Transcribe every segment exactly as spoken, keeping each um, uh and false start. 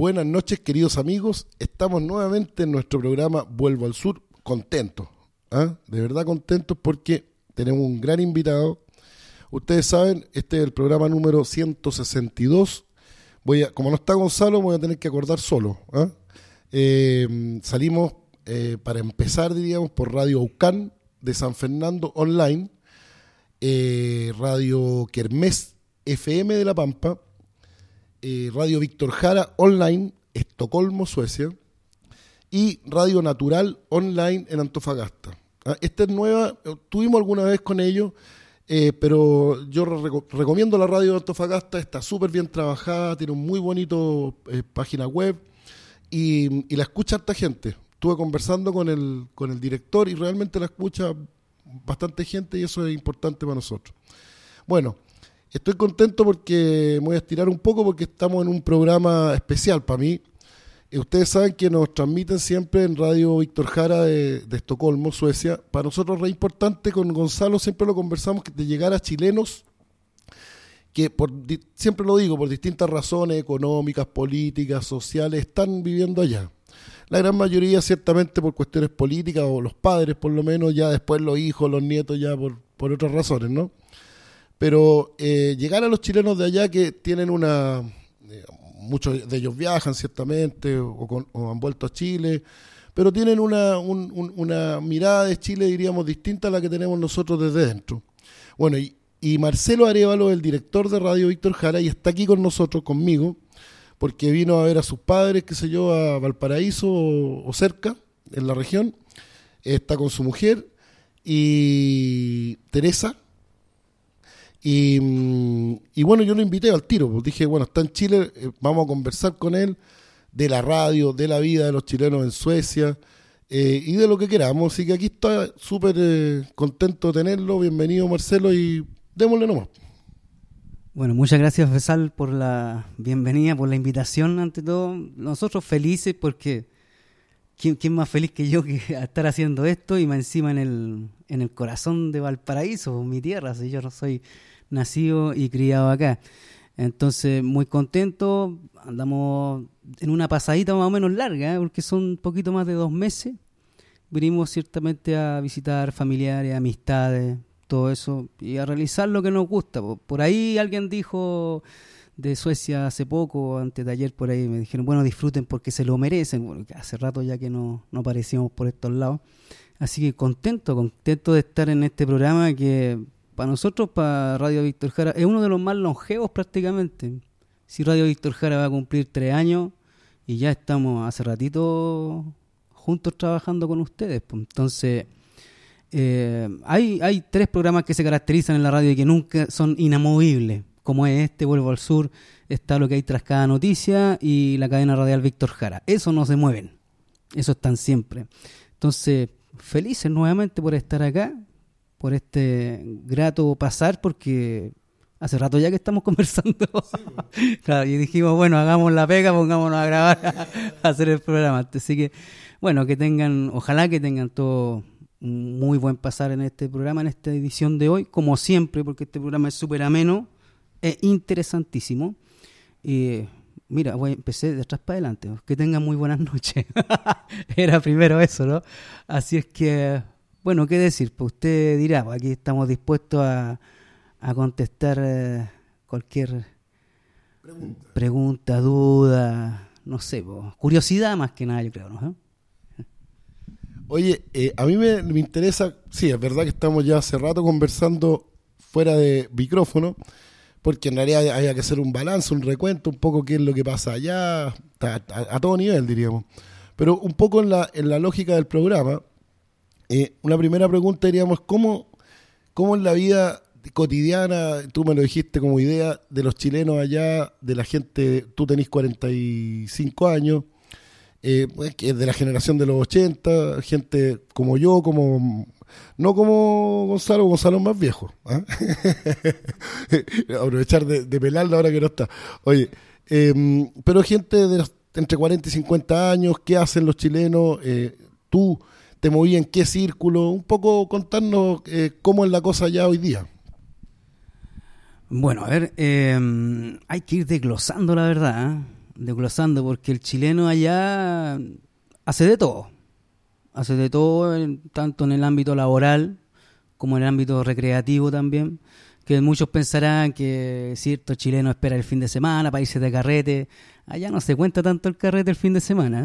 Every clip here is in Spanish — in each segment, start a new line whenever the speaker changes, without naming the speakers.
buenas noches, queridos amigos. Estamos nuevamente en nuestro programa Vuelvo al Sur, contentos, ¿eh? de verdad contentos porque tenemos un gran invitado. Ustedes saben, este es el programa número ciento sesenta y dos. Voy a, como no está Gonzalo, voy a tener que acordar solo. ¿eh? Eh, salimos eh, para empezar, diríamos, por Radio Aucán de San Fernando Online, eh, Radio Kermés F M de La Pampa, eh, Radio Víctor Jara Online, Estocolmo, Suecia, y Radio Natural Online en Antofagasta. ¿Ah? Esta es nueva, tuvimos alguna vez con ellos, eh, pero yo reco- recomiendo la radio de Antofagasta, está súper bien trabajada, tiene un muy bonito eh, página web y, y la escucha harta gente. Estuve conversando con el, con el director y realmente la escucha bastante gente y eso es importante para nosotros. Bueno, estoy contento porque me voy a estirar un poco porque estamos en un programa especial para mí. Eh, ustedes saben que nos transmiten siempre en Radio Víctor Jara de, de Estocolmo, Suecia. Para nosotros es re importante, con Gonzalo siempre lo conversamos, que de llegar a chilenos que, por, siempre lo digo, por distintas razones económicas, políticas, sociales, están viviendo allá. La gran mayoría ciertamente por cuestiones políticas, o los padres por lo menos, ya después los hijos, los nietos ya por, por otras razones, ¿no? Pero eh, llegar a los chilenos de allá que tienen una... Eh, muchos de ellos viajan ciertamente o, con, o han vuelto a Chile, pero tienen una, un, un, una mirada de Chile, diríamos, distinta a la que tenemos nosotros desde dentro. Bueno, y, y Marcelo Arévalo, el director de Radio Víctor Jara, y está aquí con nosotros, conmigo, porque vino a ver a sus padres, qué sé yo, a Valparaíso o, o cerca, en la región. Está con su mujer y Teresa. Y, y bueno, yo lo invité al tiro, pues dije, bueno, está en Chile, eh, vamos a conversar con él de la radio, de la vida de los chilenos en Suecia eh, y de lo que queramos. Así que aquí está súper eh, contento de tenerlo. Bienvenido, Marcelo, y démosle nomás.
Bueno, muchas gracias, Fesal, por la bienvenida, por la invitación, ante todo. Nosotros felices porque ¿quién, quién más feliz que yo que estar haciendo esto y más encima en el, en el corazón de Valparaíso, mi tierra, si yo no soy nacido y criado acá. Entonces, muy contento, andamos en una pasadita más o menos larga, ¿eh? Porque son un poquito más de dos meses. Vinimos ciertamente a visitar familiares, amistades, todo eso, y a realizar lo que nos gusta. Por ahí alguien dijo de Suecia hace poco, antes de ayer por ahí, me dijeron, bueno, disfruten porque se lo merecen. Bueno, hace rato ya que no, no aparecíamos por estos lados. Así que contento, contento de estar en este programa que para nosotros, para Radio Víctor Jara, es uno de los más longevos prácticamente. Si Radio Víctor Jara va a cumplir tres años y ya estamos hace ratito juntos trabajando con ustedes. Pues. Entonces, eh, hay, hay tres programas que se caracterizan en la radio y que nunca son inamovibles, como es este, Vuelvo al Sur, está Lo que hay tras cada noticia y la cadena radial Víctor Jara. Eso no se mueven, eso están siempre. Entonces, felices nuevamente por estar acá, por este grato pasar, porque hace rato ya que estamos conversando. Sí, claro, y dijimos, bueno, hagamos la pega, pongámonos a grabar, a hacer el programa. Así que, bueno, que tengan, ojalá que tengan todo un muy buen pasar en este programa, en esta edición de hoy, como siempre, porque este programa es súper ameno, es interesantísimo. Y mira, voy, empecé de atrás para adelante. Que tengan muy buenas noches. Era primero eso, ¿no? Así es que, bueno, ¿qué decir? Pues usted dirá, pues aquí estamos dispuestos a, a contestar eh, cualquier pregunta. pregunta, duda, no sé, pues, curiosidad más que nada, yo creo, ¿no?
Oye, eh, a mí me, me interesa, sí, es verdad que estamos ya hace rato conversando fuera de micrófono, porque en realidad hay que hacer un balance, un recuento, un poco qué es lo que pasa allá, a, a, a todo nivel, diríamos. Pero un poco en la, en la lógica del programa, eh, una primera pregunta diríamos, ¿cómo, cómo en la vida cotidiana, tú me lo dijiste como idea, de los chilenos allá, de la gente, tú tenés cuarenta y cinco años, eh, que es de la generación de los ochenta, gente como yo, como... No como Gonzalo, Gonzalo es más viejo. ¿eh? Aprovechar de, de pelarla ahora que no está. Oye, eh, pero gente de los, entre cuarenta y cincuenta años, ¿qué hacen los chilenos? Eh, ¿Tú te movías en qué círculo? Un poco contarnos eh, cómo es la cosa ya hoy día.
Bueno, a ver, eh, hay que ir desglosando la verdad. ¿eh? desglosando, porque el chileno allá hace de todo. Hace de todo, en, tanto en el ámbito laboral como en el ámbito recreativo también. Que muchos pensarán que cierto chileno espera el fin de semana para irse de carrete. Allá no se cuenta tanto el carrete el fin de semana.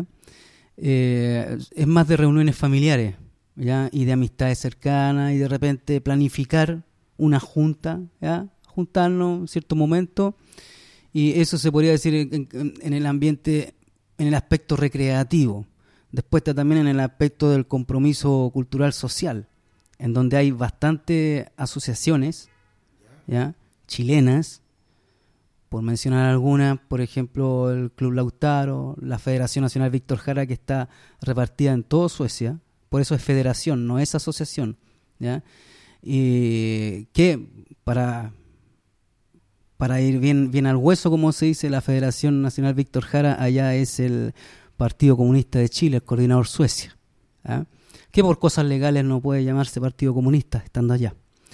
Eh, es más de reuniones familiares, ¿ya? Y de amistades cercanas, y de repente planificar una junta, ¿ya? Juntarnos en cierto momento, y eso se podría decir en, en, en el ambiente, en el aspecto recreativo. Después está también en el aspecto del compromiso cultural social, en donde hay bastantes asociaciones, ¿ya? Chilenas, por mencionar algunas, por ejemplo el Club Lautaro, la Federación Nacional Víctor Jara, que está repartida en toda Suecia, por eso es federación, no es asociación, ¿ya? Y que para para ir bien bien al hueso, como se dice, la Federación Nacional Víctor Jara allá es el Partido Comunista de Chile, el coordinador Suecia, ¿ya? Que por cosas legales no puede llamarse Partido Comunista estando allá.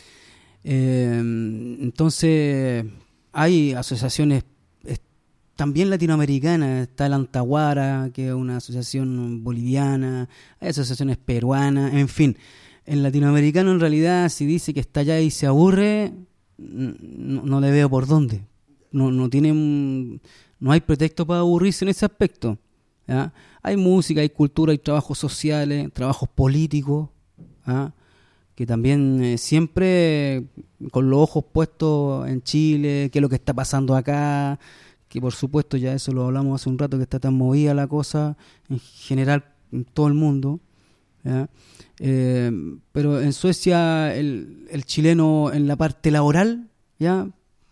Eh, entonces hay asociaciones eh, también latinoamericanas. Está el Antaguara, que es una asociación boliviana, hay asociaciones peruanas, en fin. El latinoamericano, en realidad, si dice que está allá y se aburre, no, no le veo por dónde. No, no tiene, no hay pretexto para aburrirse en ese aspecto, ¿ya? Hay música, hay cultura, hay trabajos sociales, trabajos políticos, ¿ya? Que también eh, siempre con los ojos puestos en Chile, qué es lo que está pasando acá, que por supuesto ya eso lo hablamos hace un rato, que está tan movida la cosa en general en todo el mundo, ¿ya? Eh, pero en Suecia el, el chileno en la parte laboral, ¿ya?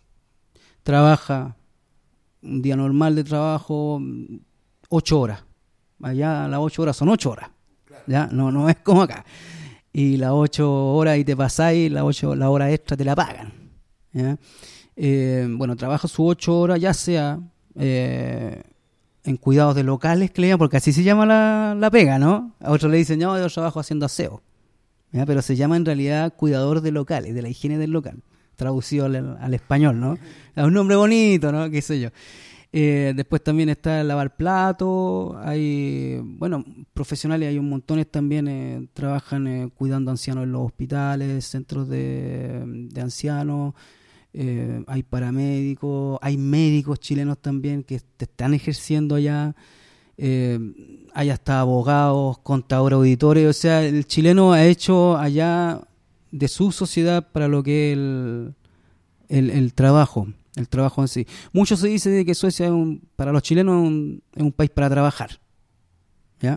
Trabaja un día normal de trabajo ocho horas. Allá las ocho horas son ocho horas, ¿ya? No, no es como acá. Y las ocho horas y te pasáis, las ocho, la hora extra te la pagan, ¿ya? Eh, bueno, trabaja sus ocho horas, ya sea eh, en cuidados de locales, que le llaman, porque así se llama la, la pega, ¿no? A otros le dicen, no, yo trabajo haciendo aseo, ¿ya? Pero se llama en realidad cuidador de locales, de la higiene del local, traducido al, al español, ¿no? Es un nombre bonito, ¿no? Qué sé yo. Eh, después también está el lavar plato, hay, bueno, profesionales, hay un montones también, eh, trabajan eh, cuidando ancianos en los hospitales, centros de, de ancianos, eh, hay paramédicos, hay médicos chilenos también que te están ejerciendo allá, eh, hay hasta abogados, contadores, auditores, o sea, el chileno ha hecho allá de su sociedad para lo que es el, el, el trabajo. El trabajo en sí. Mucho se dice de que Suecia es un, para los chilenos es un, es un país para trabajar, ¿ya?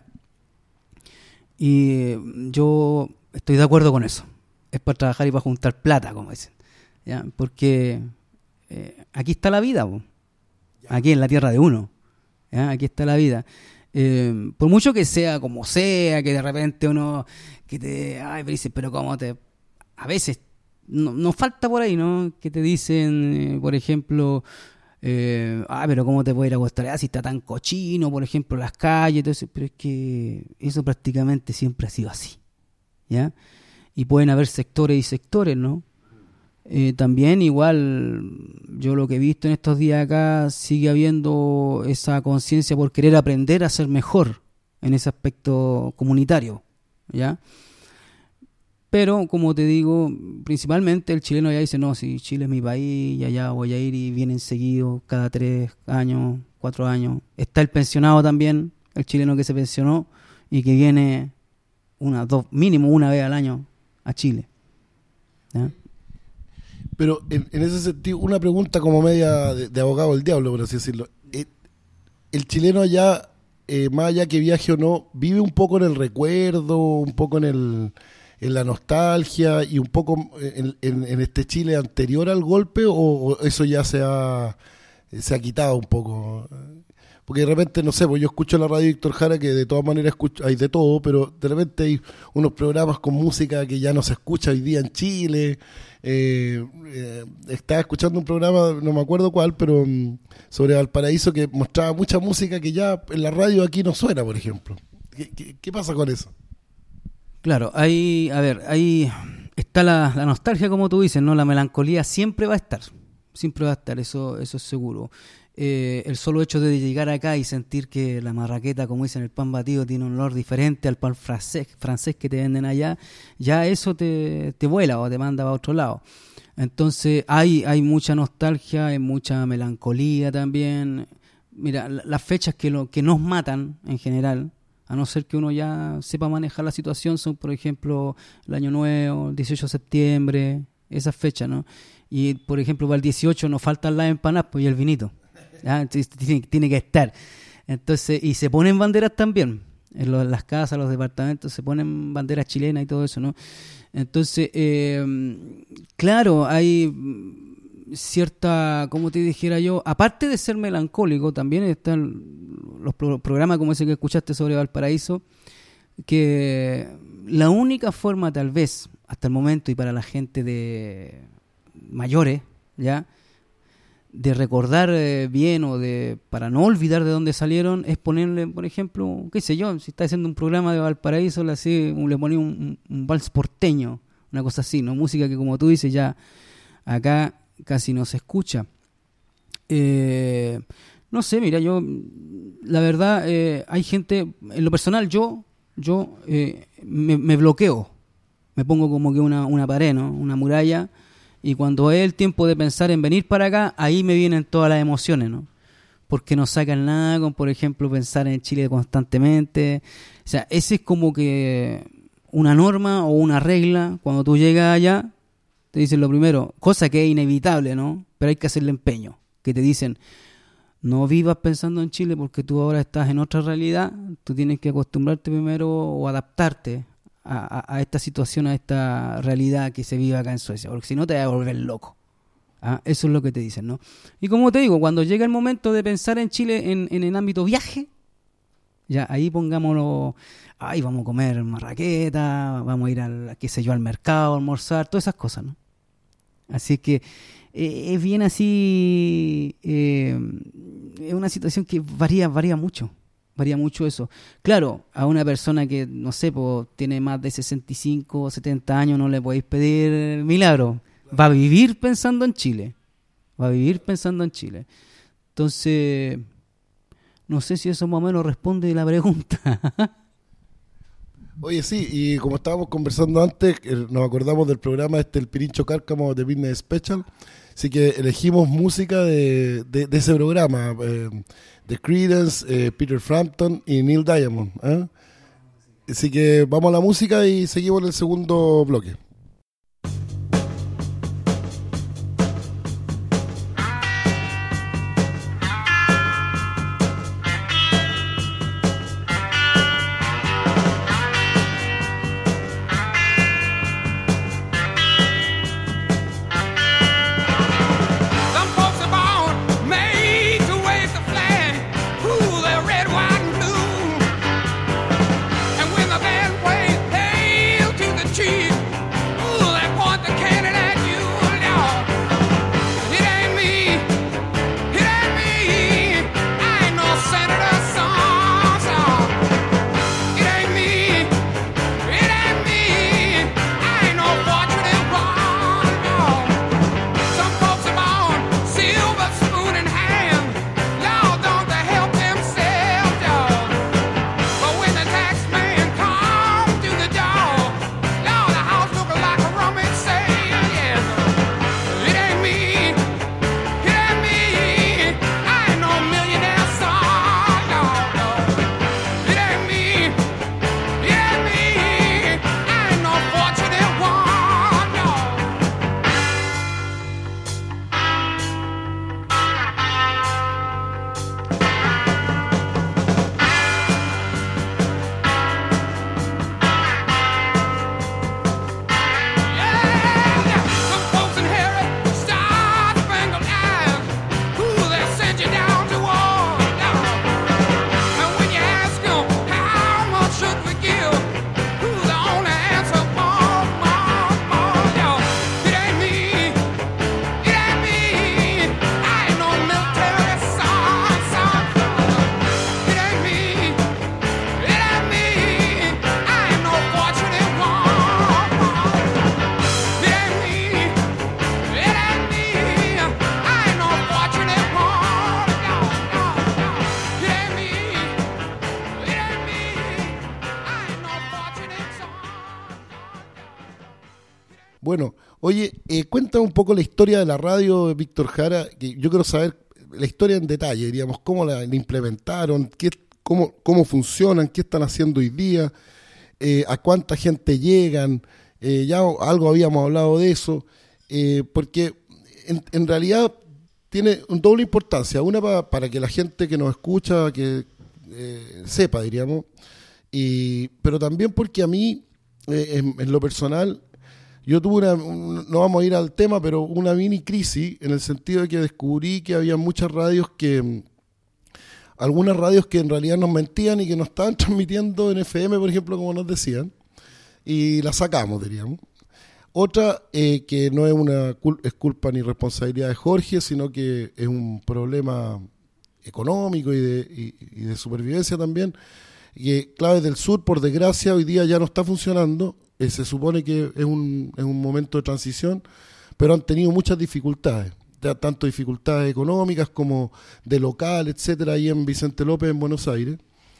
Y yo estoy de acuerdo con eso. Es para trabajar y para juntar plata, como dicen, ¿ya? Porque eh, aquí está la vida, po. Aquí en la tierra de uno, ¿ya? Aquí está la vida. Eh, por mucho que sea como sea, que de repente uno que te, ay, pero dice, pero cómo te, a veces No, nos falta por ahí, ¿no? Que te dicen, eh, por ejemplo, eh, ah, pero ¿cómo te puedes ir a acostar allá si está tan cochino, por ejemplo, las calles, todo eso? Pero es que eso prácticamente siempre ha sido así, ¿ya? Y pueden haber sectores y sectores, ¿no? Eh, también igual, yo lo que he visto en estos días acá, sigue habiendo esa conciencia por querer aprender a ser mejor en ese aspecto comunitario, ¿ya? Pero, como te digo, principalmente el chileno ya dice, no, si Chile es mi país, y allá voy a ir, y vienen seguidos cada tres años, cuatro años. Está el pensionado también, el chileno que se pensionó y que viene una, dos, mínimo una vez al año a Chile, ¿ya?
Pero en, en ese sentido, una pregunta como media de, de abogado del diablo, por así decirlo. El, el chileno allá, eh, más allá que viaje o no, vive un poco en el recuerdo, un poco en el... en la nostalgia y un poco en, en, en este Chile anterior al golpe, o, o eso ya se ha se ha quitado un poco? Porque de repente, no sé, pues yo escucho la radio Víctor Jara, que de todas maneras escucho, hay de todo, pero de repente hay unos programas con música que ya no se escucha hoy día en Chile. Eh, eh, estaba escuchando un programa, no me acuerdo cuál, pero um, sobre Valparaíso, que mostraba mucha música que ya en la radio aquí no suena, por ejemplo. ¿Qué, qué, qué pasa con eso?
Claro, hay, a ver, ahí está la, la nostalgia, como tú dices, ¿no? La melancolía siempre va a estar, siempre va a estar, eso, eso es seguro. eh, el solo hecho de llegar acá y sentir que la marraqueta, como dicen, el pan batido tiene un olor diferente al pan francés, francés que te venden allá, ya eso te, te vuela o te manda para otro lado. Entonces hay, hay mucha nostalgia, hay mucha melancolía también. Mira, la, las fechas que, lo, que nos matan en general, a no ser que uno ya sepa manejar la situación, son, por ejemplo, el Año Nuevo, el dieciocho de septiembre, esas fechas, ¿no? Y, por ejemplo, para el dieciocho nos faltan las empanadas pues, y el vinito. ¿Ya? Tiene, tiene que estar. Entonces, y se ponen banderas también. En, lo, en las casas, los departamentos, se ponen banderas chilenas y todo eso, ¿no? Entonces, eh, claro, hay cierta, como te dijera yo, aparte de ser melancólico, también están los pro- programas como ese que escuchaste sobre Valparaíso, que la única forma tal vez, hasta el momento y para la gente de mayores, ya, de recordar eh, bien o de para no olvidar de dónde salieron es ponerle, por ejemplo, qué sé yo, si está haciendo un programa de Valparaíso, le, hace, le ponía un, un, un vals porteño, una cosa así, ¿no? Música que, como tú dices, ya acá casi no se escucha. Eh, no sé, mira, yo, la verdad, eh, hay gente, en lo personal, yo, yo eh, me, me bloqueo, me pongo como que una, una pared, ¿no? Una muralla. Y cuando es el tiempo de pensar en venir para acá, ahí me vienen todas las emociones, ¿no? Porque no sacan nada con, por ejemplo, pensar en Chile constantemente. O sea, ese es como que una norma o una regla. Cuando tú llegas allá, te dicen lo primero, cosa que es inevitable, ¿no? Pero hay que hacerle empeño. Que te dicen, no vivas pensando en Chile porque tú ahora estás en otra realidad. Tú tienes que acostumbrarte primero o adaptarte A, a, a esta situación, a esta realidad que se vive acá en Suecia, porque si no te vas a volver loco. ¿Ah? Eso es lo que te dicen, ¿no? Y como te digo, cuando llega el momento de pensar en Chile en, en el ámbito viaje, ya ahí pongámoslo, ay, vamos a comer marraqueta, vamos a ir al, qué sé yo, al mercado, a almorzar, todas esas cosas, ¿no? Así que eh, es bien así, eh, es una situación que varía, varía mucho. Varía mucho eso. Claro, a una persona que, no sé, pues, tiene más de sesenta y cinco o setenta años no le podéis pedir milagro. Va a vivir pensando en Chile. Va a vivir pensando en Chile. Entonces, no sé si eso más o menos responde la pregunta.
Oye, sí, y como estábamos conversando antes, nos acordamos del programa este, el Pirincho Cárcamo de Business Special. Así que elegimos música de, de, de ese programa. Eh, The Creedence, eh, Peter Frampton y Neil Diamond. ¿eh? Así que vamos a la música y seguimos en el segundo bloque.
And when the band plays Hail to the Chief,
Bueno, oye, eh, cuéntame un poco la historia de la radio, Víctor Jara, que yo quiero saber la historia en detalle, diríamos, cómo la, la implementaron, qué, cómo, cómo funcionan, qué están haciendo hoy día, eh, a cuánta gente llegan, eh, ya algo habíamos hablado de eso, eh, porque en, en realidad tiene una doble importancia, una pa, para que la gente que nos escucha, que eh, sepa, diríamos, y, pero también porque a mí, eh, en, en lo personal, yo tuve una, un, no vamos a ir al tema, pero una mini crisis, en el sentido de que descubrí que había muchas radios que, algunas radios que en realidad nos mentían y que nos estaban transmitiendo en F M, por ejemplo, como nos decían, y la sacamos, diríamos. Otra, eh, que no es una es culpa ni responsabilidad de Jorge, sino que es un problema económico y de, y, y de supervivencia también, que Claves del Sur, por desgracia, hoy día ya no está funcionando. Eh, se supone que es un, es un momento de transición, pero han tenido muchas dificultades, ya, tanto dificultades económicas como de local, etcétera, ahí en Vicente López, en Buenos Aires.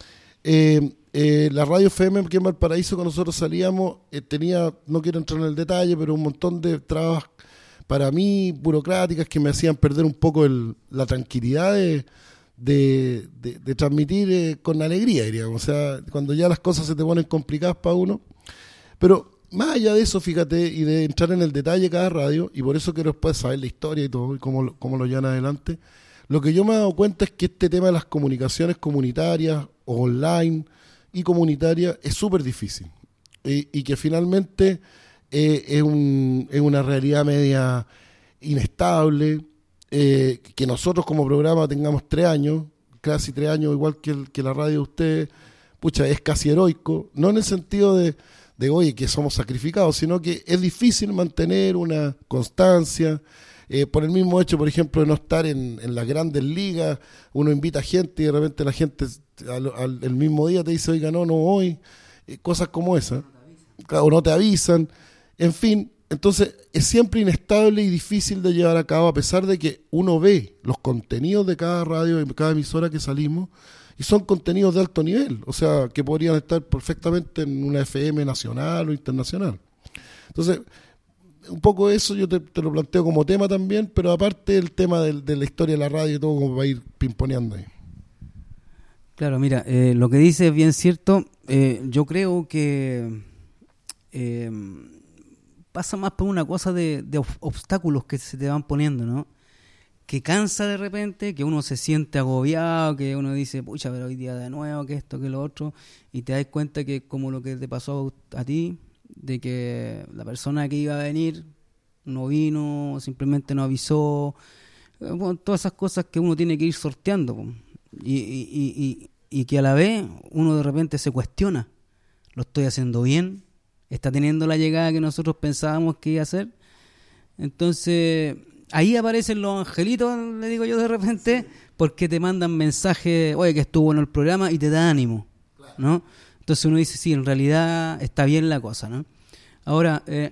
Eh, eh, la radio F M que en Valparaíso, cuando nosotros salíamos, eh, tenía, no quiero entrar en el detalle, pero un montón de trabas para mí, burocráticas, que me hacían perder un poco el, la tranquilidad de, de, de, de transmitir eh, con alegría, diríamos. O sea, cuando ya las cosas se te ponen complicadas para uno. Pero más allá de eso, fíjate, y de entrar en el detalle de cada radio, y por eso quiero después saber la historia y todo, y cómo, cómo lo llevan adelante, lo que yo me he dado cuenta es que este tema de las comunicaciones comunitarias, online y comunitarias, es súper difícil. Y, y que finalmente eh, es, un, es una realidad media inestable, eh, que nosotros como programa tengamos tres años, casi tres años, igual que, el, que la radio de ustedes, pucha, es casi heroico, no en el sentido de de oye, que somos sacrificados, sino que es difícil mantener una constancia, eh, por el mismo hecho, por ejemplo, de no estar en, en las grandes ligas, uno invita a gente y de repente la gente al, al el mismo día te dice, oiga, no, no voy, eh, cosas como esas, o no te avisan, en fin, entonces es siempre inestable y difícil de llevar a cabo, a pesar de que uno ve los contenidos de cada radio, de cada emisora que salimos, y son contenidos de alto nivel, o sea, que podrían estar perfectamente en una F M nacional o internacional. Entonces, un poco eso yo te, te lo planteo como tema también, pero aparte el tema de, de la historia de la radio y todo, como va a ir pimponeando ahí.
Claro, mira, eh, lo que dice es bien cierto. Eh, yo creo que eh, pasa más por una cosa de, de obstáculos que se te van poniendo, ¿no? Que cansa de repente, que uno se siente agobiado, que uno dice, pucha, pero hoy día de nuevo, que esto, que lo otro, y te das cuenta que como lo que te pasó a, a ti, de que la persona que iba a venir no vino, simplemente no avisó, bueno, todas esas cosas que uno tiene que ir sorteando, y, y, y, y que a la vez uno de repente se cuestiona, ¿lo estoy haciendo bien? ¿Está teniendo la llegada que nosotros pensábamos que iba a hacer? Entonces ahí aparecen los angelitos, le digo yo de repente, porque te mandan mensajes, oye, que estuvo bueno el programa, y te da ánimo, ¿no? Entonces uno dice, sí, en realidad está bien la cosa, ¿no? Ahora, eh,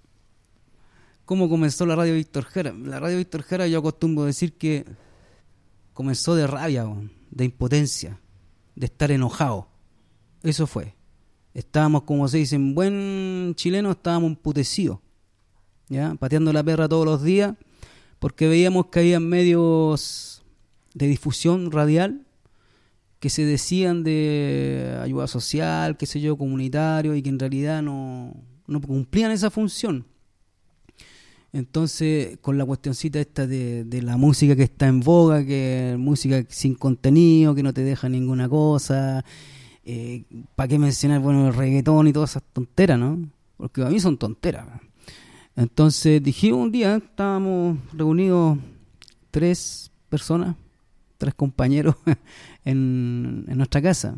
¿cómo comenzó la radio Víctor Jara? La radio Víctor Jara, yo acostumbro decir que comenzó de rabia, de impotencia, de estar enojado. Eso fue. Estábamos, como se dice en buen chileno, estábamos emputecidos, ¿ya? Pateando la perra todos los días, porque veíamos que había medios de difusión radial que se decían de ayuda social, qué sé yo, comunitario, y que en realidad no, no cumplían esa función. Entonces, con la cuestioncita esta de, de la música que está en boga, que música sin contenido, que no te deja ninguna cosa, eh, ¿para qué mencionar, bueno, el reggaetón y todas esas tonteras, ¿no? Porque a mí son tonteras, ¿no? Entonces dijimos un día, estábamos reunidos tres personas, tres compañeros en, en nuestra casa,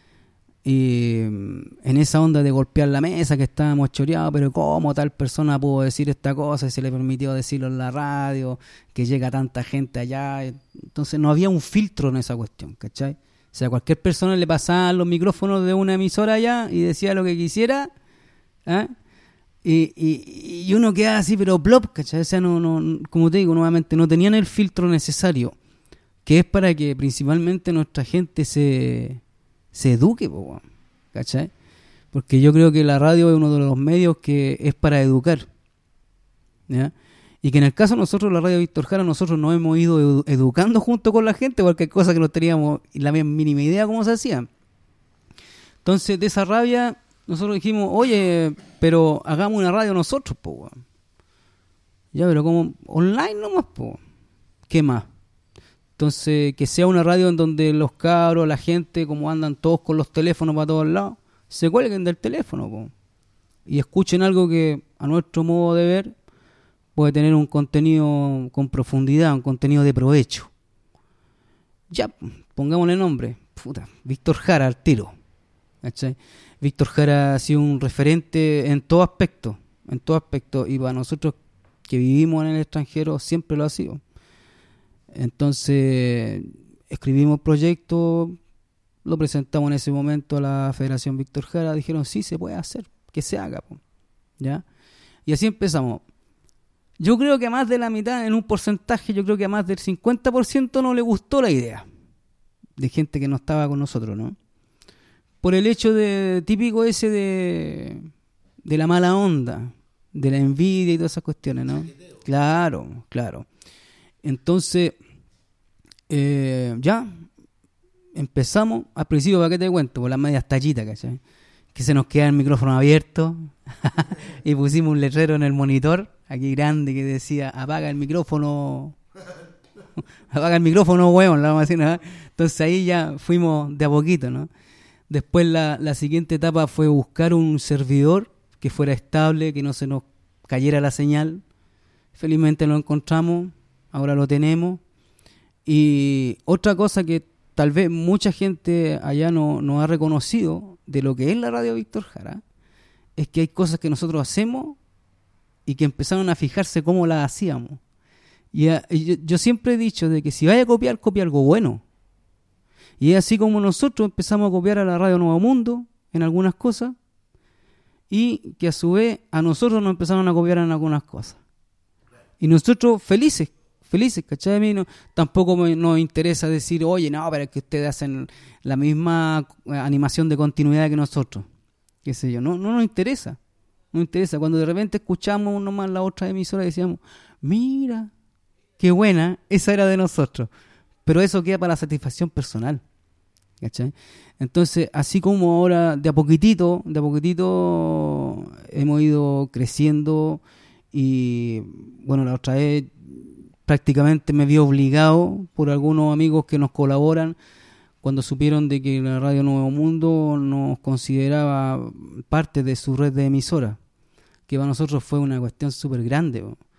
y en esa onda de golpear la mesa, que estábamos choreados, pero cómo tal persona pudo decir esta cosa y se le permitió decirlo en la radio, que llega tanta gente allá. Entonces no había un filtro en esa cuestión, ¿cachai? O sea, cualquier persona le pasaban los micrófonos de una emisora allá y decía lo que quisiera, ¿eh? Y, y, y uno quedaba así, pero plop, ¿cachai? O sea, no, no, como te digo nuevamente, no tenían el filtro necesario, que es para que principalmente nuestra gente se, se eduque, ¿cachai? Porque yo creo que la radio es uno de los medios que es para educar, ¿ya? Y que en el caso de nosotros, la radio Víctor Jara, nosotros nos hemos ido edu- educando junto con la gente, porque hay cosas que no teníamos la mínima idea cómo se hacían. Entonces, de esa rabia, nosotros dijimos, oye, pero hagamos una radio nosotros, po, weón. Ya, pero como online nomás, po. ¿Qué más? Entonces, que sea una radio en donde los cabros, la gente, como andan todos con los teléfonos para todos lados, se cuelguen del teléfono, po, y escuchen algo que, a nuestro modo de ver, puede tener un contenido con profundidad, un contenido de provecho. Ya, pongámosle nombre. Puta, Víctor Jara al tiro. ¿Cachai? Víctor Jara ha sido un referente en todo aspecto, en todo aspecto, y para nosotros que vivimos en el extranjero siempre lo ha sido. Entonces, escribimos proyectos, lo presentamos en ese momento a la Federación Víctor Jara, dijeron, sí, se puede hacer, que se haga, po. ¿Ya? Y así empezamos. Yo creo que a más de la mitad, en un porcentaje, yo creo que a más del cincuenta por ciento no le gustó la idea, de gente que no estaba con nosotros, ¿no? Por el hecho de típico ese de, de la mala onda, de la envidia y todas esas cuestiones, ¿no? Claro, claro. Entonces, eh, ya empezamos. Al principio, ¿para qué te cuento? Por las medias tallitas, ¿cachai? Que se nos queda el micrófono abierto y pusimos un letrero en el monitor, aquí grande, que decía, apaga el micrófono, apaga el micrófono, huevón, la vamos a decir, ¿no? Entonces ahí ya fuimos de a poquito, ¿no? Después la, la siguiente etapa fue buscar un servidor que fuera estable, que no se nos cayera la señal. Felizmente lo encontramos, ahora lo tenemos. Y otra cosa que tal vez mucha gente allá no, no ha reconocido de lo que es la radio Víctor Jara, es que hay cosas que nosotros hacemos y que empezaron a fijarse cómo las hacíamos. Y, a, y yo, yo siempre he dicho de que si vaya a copiar, copia algo bueno. Y es así como nosotros empezamos a copiar a la Radio Nuevo Mundo en algunas cosas, y que a su vez a nosotros nos empezaron a copiar en algunas cosas. Y nosotros felices, felices, ¿cachai? A mí no, tampoco me, nos interesa decir, oye, no, pero es que ustedes hacen la misma animación de continuidad que nosotros. Qué sé yo, no, no nos interesa. No nos interesa. Cuando de repente escuchamos nomás la otra emisora y decíamos, mira, qué buena, esa era de nosotros. Pero eso queda para la satisfacción personal. ¿Cachai? Entonces, así como ahora de a poquitito, de a poquitito hemos ido creciendo, y bueno, la otra vez prácticamente me vi obligado por algunos amigos que nos colaboran cuando supieron de que la Radio Nuevo Mundo nos consideraba parte de su red de emisoras, que para nosotros fue una cuestión súper grande.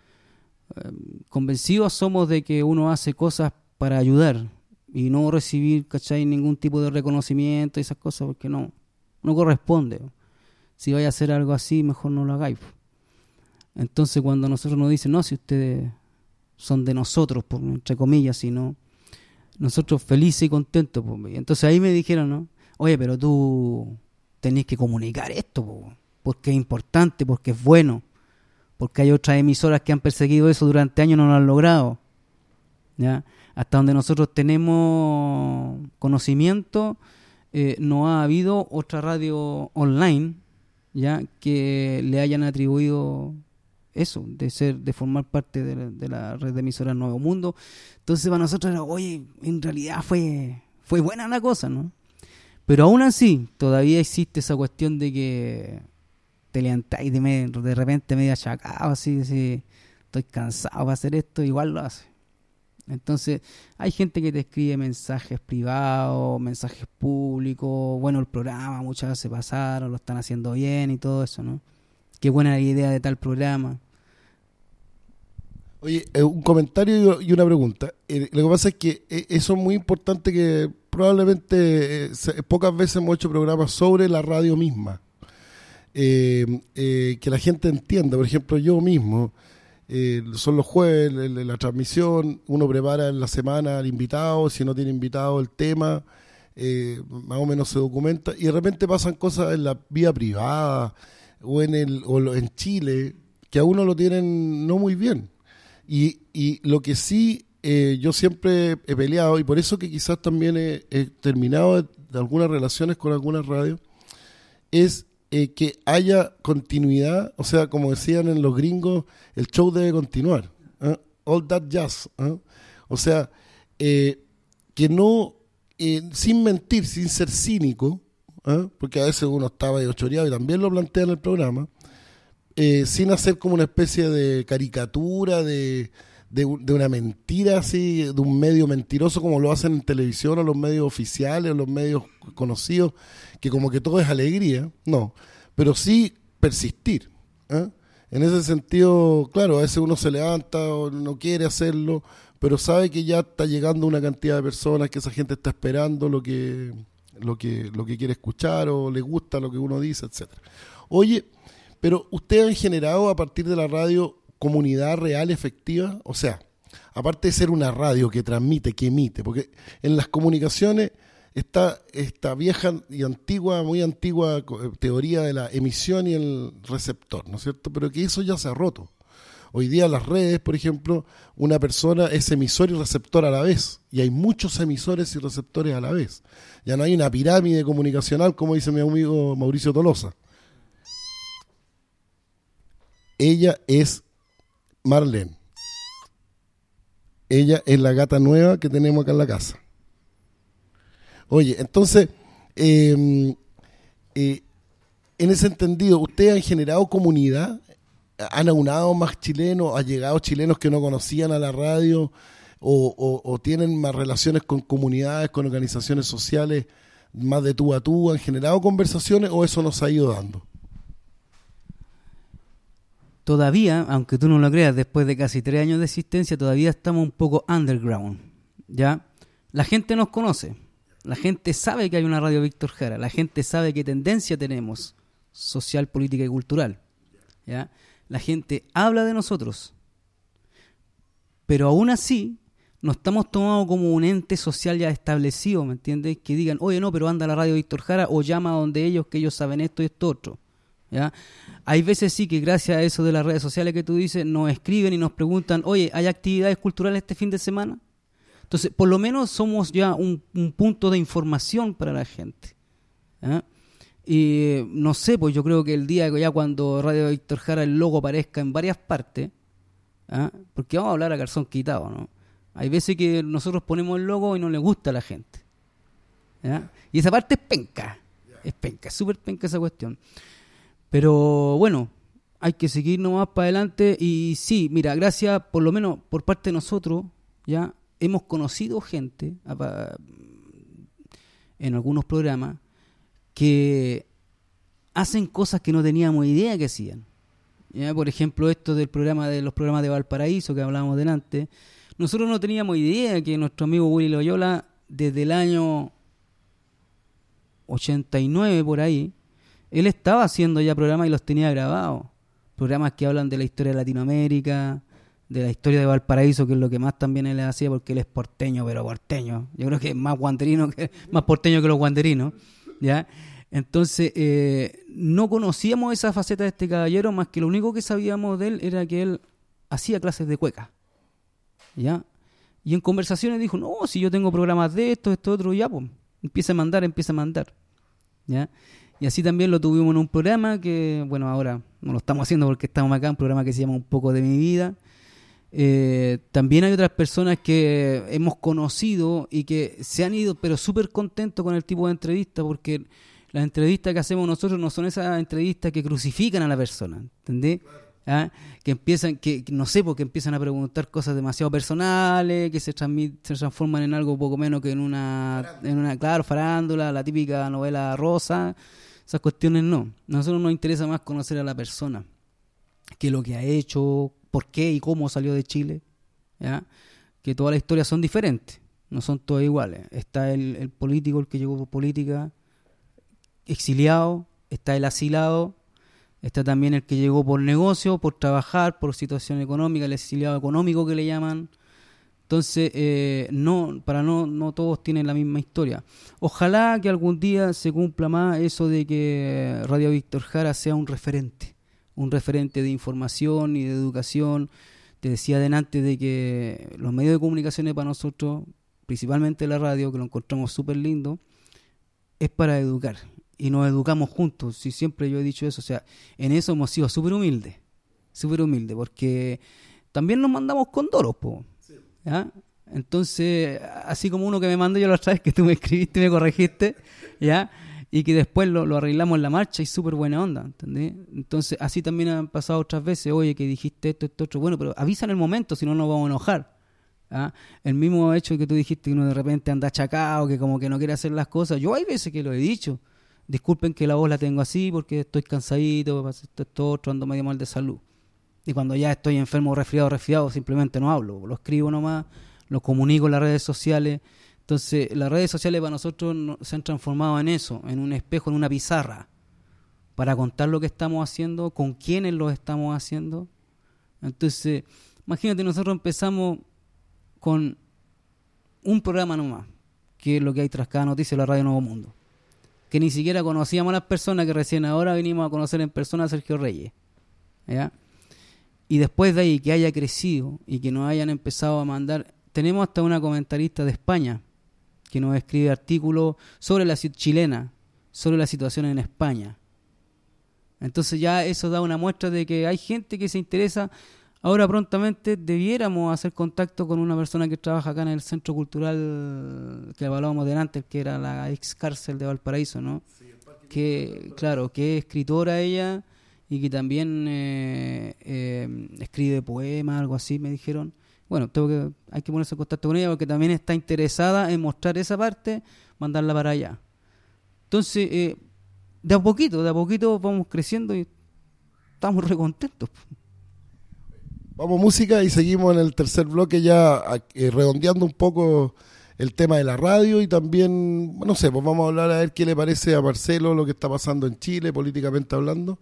Eh, convencidos somos de que uno hace cosas para ayudar y no recibir, ¿cachai?, ningún tipo de reconocimiento y esas cosas, porque no, no corresponde. Si vais a hacer algo así, mejor no lo hagáis. Entonces, cuando nosotros nos dicen, no, si ustedes son de nosotros, por, entre comillas, sino nosotros felices y contentos. Pues. Entonces ahí me dijeron, ¿no? Oye, pero tú tenés que comunicar esto, pues, porque es importante, porque es bueno, porque hay otras emisoras que han perseguido eso durante años y no lo han logrado. ¿Ya? Hasta donde nosotros tenemos conocimiento, eh, no ha habido otra radio online, ya, que le hayan atribuido eso, de ser, de formar parte de la, de la red de emisoras Nuevo Mundo. Entonces para nosotros era, oye, en realidad fue fue buena la cosa, ¿no? Pero aún así, todavía existe esa cuestión de que te levantáis de, me, de repente medio achacado, así, así, estoy cansado para hacer esto, igual lo hace. Entonces, hay gente que te escribe mensajes privados, mensajes públicos, bueno, el programa muchas veces pasaron, lo están haciendo bien y todo eso, ¿no? Qué buena la idea de tal programa.
Oye, eh, un comentario y una pregunta. Eh, lo que pasa es que eh, eso es muy importante, que probablemente eh, se, pocas veces hemos hecho programas sobre la radio misma. Eh, eh, que la gente entienda. Por ejemplo, yo mismo, eh, son los jueves la, la transmisión, uno prepara en la semana al invitado, si no tiene invitado el tema, eh, más o menos se documenta, y de repente pasan cosas en la vía privada o en el o en Chile que a uno lo tienen no muy bien. Y, y lo que sí, eh, yo siempre he peleado, y por eso que quizás también he, he terminado de, de algunas relaciones con algunas radios, es eh, que haya continuidad, o sea, como decían en los gringos, el show debe continuar. ¿eh? All that jazz. ¿eh? O sea, eh, que no, eh, sin mentir, sin ser cínico, ¿eh? porque a veces uno estaba ahí choreado y también lo plantea en el programa, eh, sin hacer como una especie de caricatura de, de, de una mentira así, de un medio mentiroso como lo hacen en televisión o los medios oficiales o los medios conocidos, que como que todo es alegría, no, pero sí persistir. ¿eh? En ese sentido, claro, a veces uno se levanta o no quiere hacerlo, pero sabe que ya está llegando una cantidad de personas, que esa gente está esperando lo que, lo que, lo que quiere escuchar o le gusta lo que uno dice, etcétera. Oye, pero ustedes han generado a partir de la radio comunidad real, efectiva, o sea, aparte de ser una radio que transmite, que emite, porque en las comunicaciones está esta vieja y antigua, muy antigua teoría de la emisión y el receptor, ¿no es cierto? Pero que eso ya se ha roto. Hoy día las redes, por ejemplo, una persona es emisor y receptor a la vez, y hay muchos emisores y receptores a la vez. Ya no hay una pirámide comunicacional, como dice mi amigo Mauricio Tolosa. Ella es Marlene. Ella es la gata nueva que tenemos acá en la casa. Oye, entonces, eh, eh, en ese entendido, ¿ustedes han generado comunidad? ¿Han aunado más chilenos? ¿Han llegado chilenos que no conocían a la radio? ¿O, o, o tienen más relaciones con comunidades, con organizaciones sociales, más de tú a tú? ¿Han generado conversaciones o eso nos ha ido dando?
Todavía, aunque tú no lo creas, después de casi tres años de existencia, todavía estamos un poco underground, ¿ya? La gente nos conoce, la gente sabe que hay una radio Víctor Jara, la gente sabe qué tendencia tenemos, social, política y cultural, ¿ya? La gente habla de nosotros, pero aún así no estamos tomados como un ente social ya establecido, ¿me entiendes? Que digan, oye, no, pero anda a la radio Víctor Jara o llama a donde ellos, que ellos saben esto y esto otro, ¿ya? Hay veces sí que gracias a eso de las redes sociales que tú dices, nos escriben y nos preguntan, oye, ¿hay actividades culturales este fin de semana? Entonces, por lo menos somos ya un, un punto de información para la gente. ¿eh? Y no sé, pues yo creo que el día que ya cuando Radio Víctor Jara el logo aparezca en varias partes, ¿eh? porque vamos a hablar a calzón quitado, ¿no? Hay veces que nosotros ponemos el logo y no le gusta a la gente. ¿eh? Y esa parte es penca, es penca, es súper penca esa cuestión. Pero bueno, hay que seguir nomás para adelante y sí, mira, gracias por lo menos por parte de nosotros, ya hemos conocido gente en algunos programas que hacen cosas que no teníamos idea que hacían. ¿Ya? Por ejemplo, esto del programa de los programas de Valparaíso que hablábamos delante, nosotros no teníamos idea que nuestro amigo Willy Loyola desde el año ochenta y nueve por ahí, él estaba haciendo ya programas y los tenía grabados. Programas que hablan de la historia de Latinoamérica, de la historia de Valparaíso, que es lo que más también él hacía, porque él es porteño, pero porteño. Yo creo que es más guanderino, que, más porteño que los guanderinos. ¿ya? Entonces, eh, no conocíamos esa faceta de este caballero, más que lo único que sabíamos de él era que él hacía clases de cueca. ¿ya? Y en conversaciones dijo, no, si yo tengo programas de esto, esto, otro, ya, pues, empieza a mandar, empieza a mandar. ¿ya? Y así también lo tuvimos en un programa que, bueno, ahora no lo estamos haciendo porque estamos acá, un programa que se llama Un poco de mi vida. Eh, también hay otras personas que hemos conocido y que se han ido, pero súper contentos con el tipo de entrevista, porque las entrevistas que hacemos nosotros no son esas entrevistas que crucifican a la persona, ¿entendés? ¿Ah? Que empiezan, que no sé, porque empiezan a preguntar cosas demasiado personales, que se, transmit, se transforman en algo poco menos que en una, en una, claro, farándula, la típica novela rosa. Esas cuestiones no. A nosotros nos interesa más conocer a la persona, qué es lo que ha hecho, por qué y cómo salió de Chile, ¿ya? Que todas las historias son diferentes, no son todas iguales. Está el, el político, el que llegó por política, exiliado, está el asilado, está también el que llegó por negocio, por trabajar, por situación económica, el exiliado económico que le llaman. Entonces, eh, no, para no, no todos tienen la misma historia. Ojalá que algún día se cumpla más eso de que Radio Víctor Jara sea un referente, un referente de información y de educación. Te decía adelante de que los medios de comunicación para nosotros, principalmente la radio, que lo encontramos súper lindo, es para educar. y nos educamos juntos. Y siempre yo he dicho eso. O sea, en eso hemos sido súper humildes. Súper humildes, porque también nos mandamos condoros, po. Sí. ¿Ya? Entonces, así como uno que me mandó yo la otra vez, que tú me escribiste y me corregiste, ¿ya? Y que después lo, lo arreglamos en la marcha y súper buena onda, ¿entendés? Entonces, así también han pasado otras veces, oye, que dijiste esto, esto, otro, bueno, pero avisa en el momento, si no nos vamos a enojar. ¿Ah? El mismo hecho que tú dijiste que uno de repente anda achacado, que como que no quiere hacer las cosas, yo hay veces que lo he dicho, disculpen que la voz la tengo así porque estoy cansadito, esto, esto, otro, ando medio mal de salud. Y cuando ya estoy enfermo, resfriado, resfriado, simplemente no hablo, lo escribo nomás, lo comunico en las redes sociales. Entonces, las redes sociales para nosotros no, se han transformado en eso, en un espejo, en una pizarra, para contar lo que estamos haciendo, con quiénes lo estamos haciendo. Entonces, imagínate, nosotros empezamos con un programa nomás, que es lo que hay tras cada noticia de la Radio Nuevo Mundo, que ni siquiera conocíamos a las personas que recién ahora venimos a conocer en persona a Sergio Reyes, ¿ya? Y después de ahí que haya crecido y que nos hayan empezado a mandar, tenemos hasta una comentarista de España que nos escribe artículos sobre la chilena, sobre la situación en España. Entonces ya eso da una muestra de que hay gente que se interesa. Ahora prontamente debiéramos hacer contacto con una persona que trabaja acá en el Centro Cultural que hablábamos delante, que era la ex cárcel de Valparaíso, ¿no? Sí, que, claro, que es escritora ella y que también eh, eh, escribe poemas, algo así, me dijeron. Bueno, tengo que hay que ponerse en contacto con ella porque también está interesada en mostrar esa parte, mandarla para allá. Entonces, eh, de a poquito, de a poquito vamos creciendo y estamos re contentos.
Vamos música y seguimos en el tercer bloque ya eh, redondeando un poco el tema de la radio y también, no sé, pues vamos a hablar a ver qué le parece a Marcelo lo que está pasando en Chile, políticamente hablando.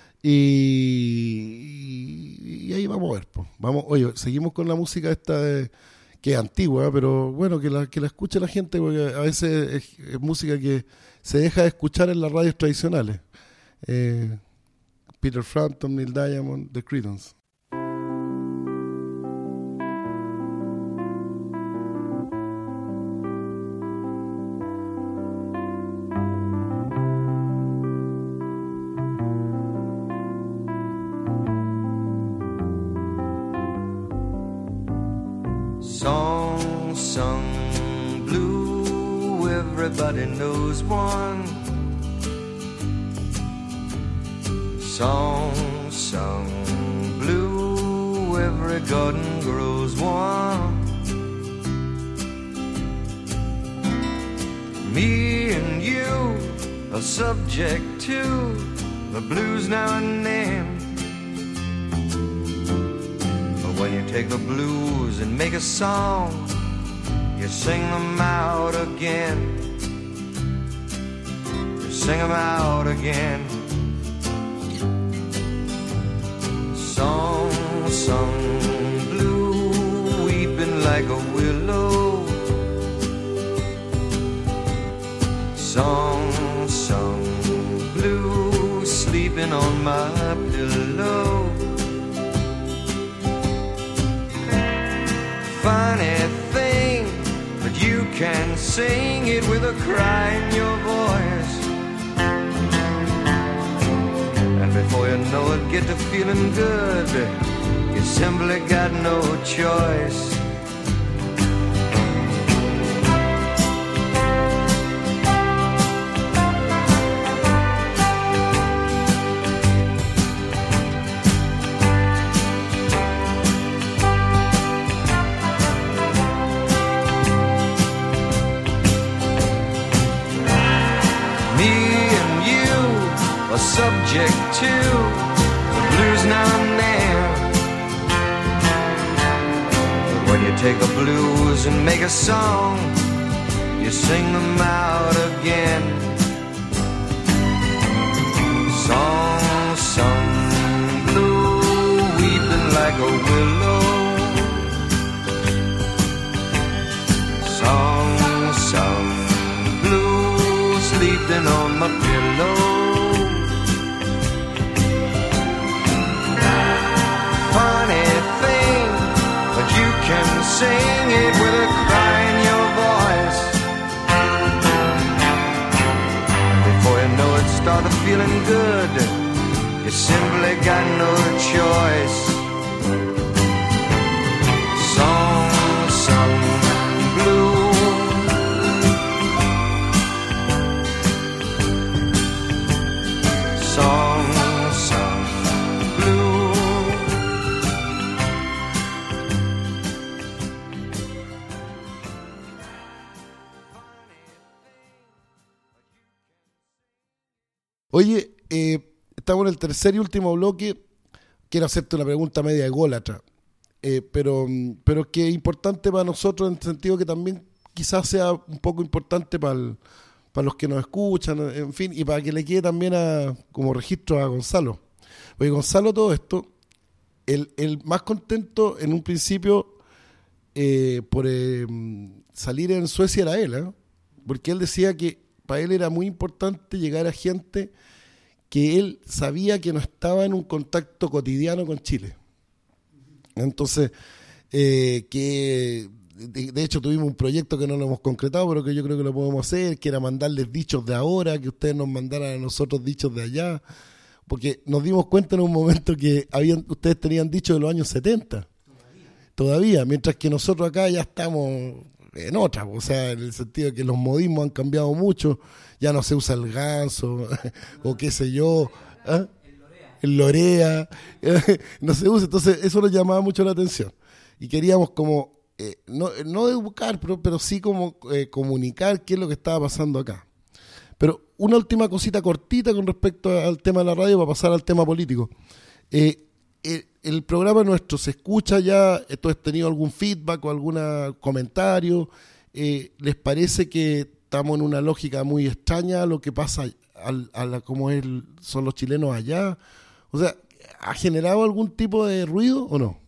Y, y ahí vamos a ver, pues. Vamos, oye, seguimos con la música esta de, que es antigua, ¿eh? Pero bueno, que la, que la escuche la gente, porque a veces es, es música que se deja de escuchar en las radios tradicionales. Eh, Peter Frampton, Neil Diamond, The Creedence.
Song sung blue, everybody knows one. Song sung blue, every garden grows one. Me and you are subject to the blues now and then. When you take the blues and make a song, you sing them out again. You sing them out again. Song sung blue, weeping like a willow. Song sung blue, sleeping on my pillow. Funny thing, but you can sing it with a cry in your voice. And before you know it, get to feeling good. You simply got no choice. Subject to the blues now and then. But when you take the blues and make a song, you sing them out again. Song sung blue, weeping like a willow. Song sung blue, sleeping on my pillow. Can sing it with a cry in your voice. And before you know feeling good, you simply got no choice. Song sung blue, song sung blue.
Oye, eh, estamos en el tercer y último bloque. Quiero hacerte una pregunta media ególatra, eh, pero, pero que es importante para nosotros en el sentido que también quizás sea un poco importante para, el, para los que nos escuchan, en fin, y para que le quede también a, como registro a Gonzalo. Porque Gonzalo, todo esto, el, el más contento en un principio eh, por eh, salir en Suecia era él, ¿eh? Porque él decía que para él era muy importante llegar a gente que él sabía que no estaba en un contacto cotidiano con Chile. Entonces, eh, que de, de hecho tuvimos un proyecto que no lo hemos concretado, pero que yo creo que lo podemos hacer, que era mandarles dichos de ahora, que ustedes nos mandaran a nosotros dichos de allá, porque nos dimos cuenta en un momento que habían, ustedes tenían dichos de los años setenta, todavía, todavía mientras que nosotros acá ya estamos en otra, o sea, en el sentido de que los modismos han cambiado mucho, ya no se usa el ganso, o qué sé yo, ¿eh? el lorea, no se usa, entonces eso nos llamaba mucho la atención, y queríamos como, eh, no, no educar, pero, pero sí como eh, comunicar qué es lo que estaba pasando acá. Pero una última cosita cortita con respecto al tema de la radio, para pasar al tema político. Eh, El, el programa nuestro se escucha ya, ¿esto has tenido algún feedback o algún comentario? Eh, ¿Les parece que estamos en una lógica muy extraña a lo que pasa al, a la, como es el, son los chilenos allá? O sea, ¿ha generado algún tipo de ruido o no?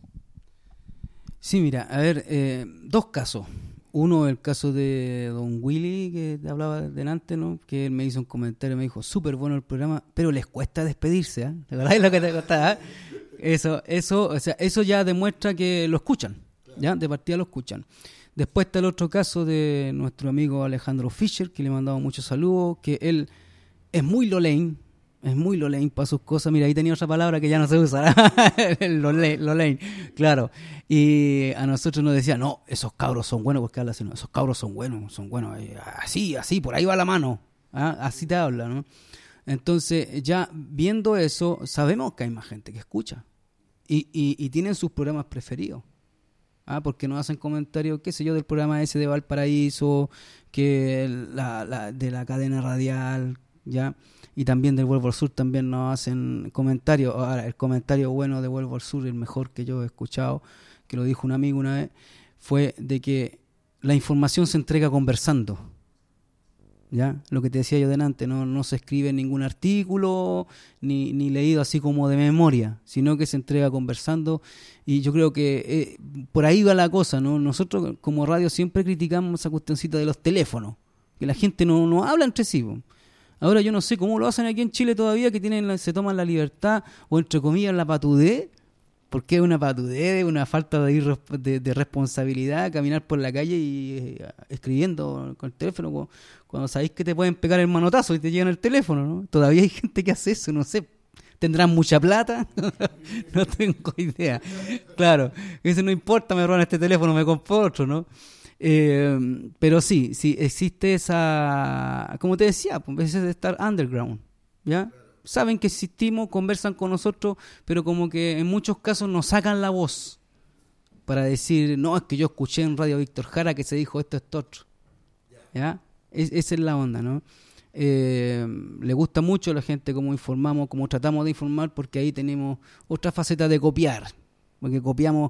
Sí, mira, a ver, eh, dos casos. Uno, el caso de don Willy, que te hablaba delante, ¿no? Que él me hizo un comentario, me dijo, súper bueno el programa, pero les cuesta despedirse, ¿eh? ¿Te acordás de lo que te costaba? ¿Eh? Eso, eso, o sea, eso ya demuestra que lo escuchan, ya, de partida lo escuchan. Después está el otro caso de nuestro amigo Alejandro Fischer, que le mandamos muchos saludos, que él es muy lolein, es muy lolein para sus cosas. Mira, ahí tenía otra palabra que ya no se usa, lolein, lolein, claro. Y a nosotros nos decía, no, esos cabros son buenos, porque habla así, no, esos cabros son buenos, son buenos, así, así, por ahí va la mano, ¿ah? Así te habla, ¿no? Entonces, ya viendo eso, sabemos que hay más gente que escucha. Y, y, y tienen sus programas preferidos, ¿ah? Porque nos hacen comentarios, qué sé yo, del programa ese de Valparaíso, que la, la, de la cadena radial, ¿ya? Y también del Vuelvo al Sur también nos hacen comentarios. Ahora, el comentario bueno de Vuelvo al Sur, el mejor que yo he escuchado, que lo dijo un amigo una vez, fue de que la información se entrega conversando. ¿Ya? Lo que te decía yo delante, no, no se escribe ningún artículo ni, ni leído así como de memoria, sino que se entrega conversando, y yo creo que eh, por ahí va la cosa, ¿no? Nosotros como radio siempre criticamos esa cuestioncita de los teléfonos, que la gente no, no habla entre sí. Ahora yo no sé cómo lo hacen aquí en Chile todavía, que tienen se toman la libertad, o entre comillas la patudez, porque es una patudez, una falta de, ir, de, de responsabilidad, caminar por la calle y eh, escribiendo con el teléfono, cuando sabéis que te pueden pegar el manotazo y te llegan el teléfono, ¿no? Todavía hay gente que hace eso, no sé. ¿Tendrán mucha plata? No tengo idea. Claro, eso no importa, me roban este teléfono, me compro otro, ¿no? Eh, pero sí, sí existe esa, como te decía, pues, a veces de estar underground, ¿ya? Saben que existimos, conversan con nosotros, pero como que en muchos casos nos sacan la voz para decir, no, es que yo escuché en Radio Víctor Jara que se dijo esto, esto, otro. ¿Ya? Es, esa es la onda, ¿no? Eh, le gusta mucho a la gente cómo informamos, cómo tratamos de informar, porque ahí tenemos otra faceta de copiar, porque copiamos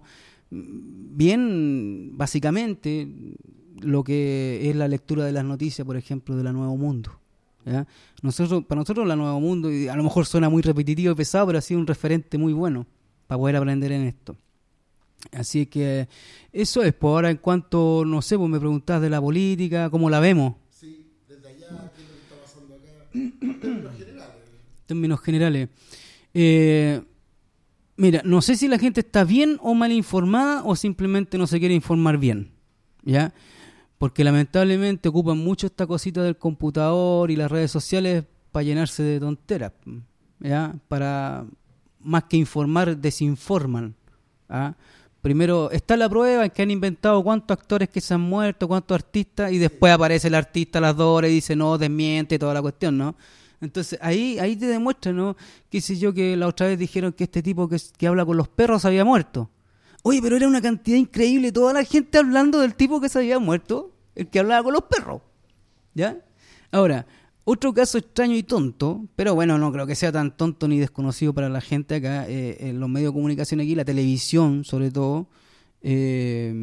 bien, básicamente, lo que es la lectura de las noticias, por ejemplo, de la Nuevo Mundo. ¿Ya? Nosotros, para nosotros la Nuevo Mundo, y a lo mejor suena muy repetitivo y pesado, pero ha sido un referente muy bueno para poder aprender en esto. Así que eso es. Pues ahora, en cuanto, no sé, pues me preguntás de la política, ¿cómo la vemos?
Sí, desde allá, ¿qué es lo que está pasando acá? En términos generales.
En términos generales. Eh, mira, no sé si la gente está bien o mal informada, o simplemente no se quiere informar bien, ¿ya? Porque lamentablemente ocupan mucho esta cosita del computador y las redes sociales para llenarse de tonteras, ¿ya? Para, más que informar, desinforman, ¿ah? Primero está la prueba en que han inventado cuántos actores que se han muerto, cuántos artistas, y después aparece el artista a las dos horas y dice no, desmiente toda la cuestión, ¿no? Entonces ahí ahí te demuestra, ¿no? Qué sé yo, que la otra vez dijeron que este tipo que, que habla con los perros había muerto. Oye, pero era una cantidad increíble, toda la gente hablando del tipo que se había muerto, el que hablaba con los perros, ¿ya? Ahora, otro caso extraño y tonto, pero bueno, no creo que sea tan tonto ni desconocido para la gente acá, eh, en los medios de comunicación aquí, la televisión sobre todo. Eh,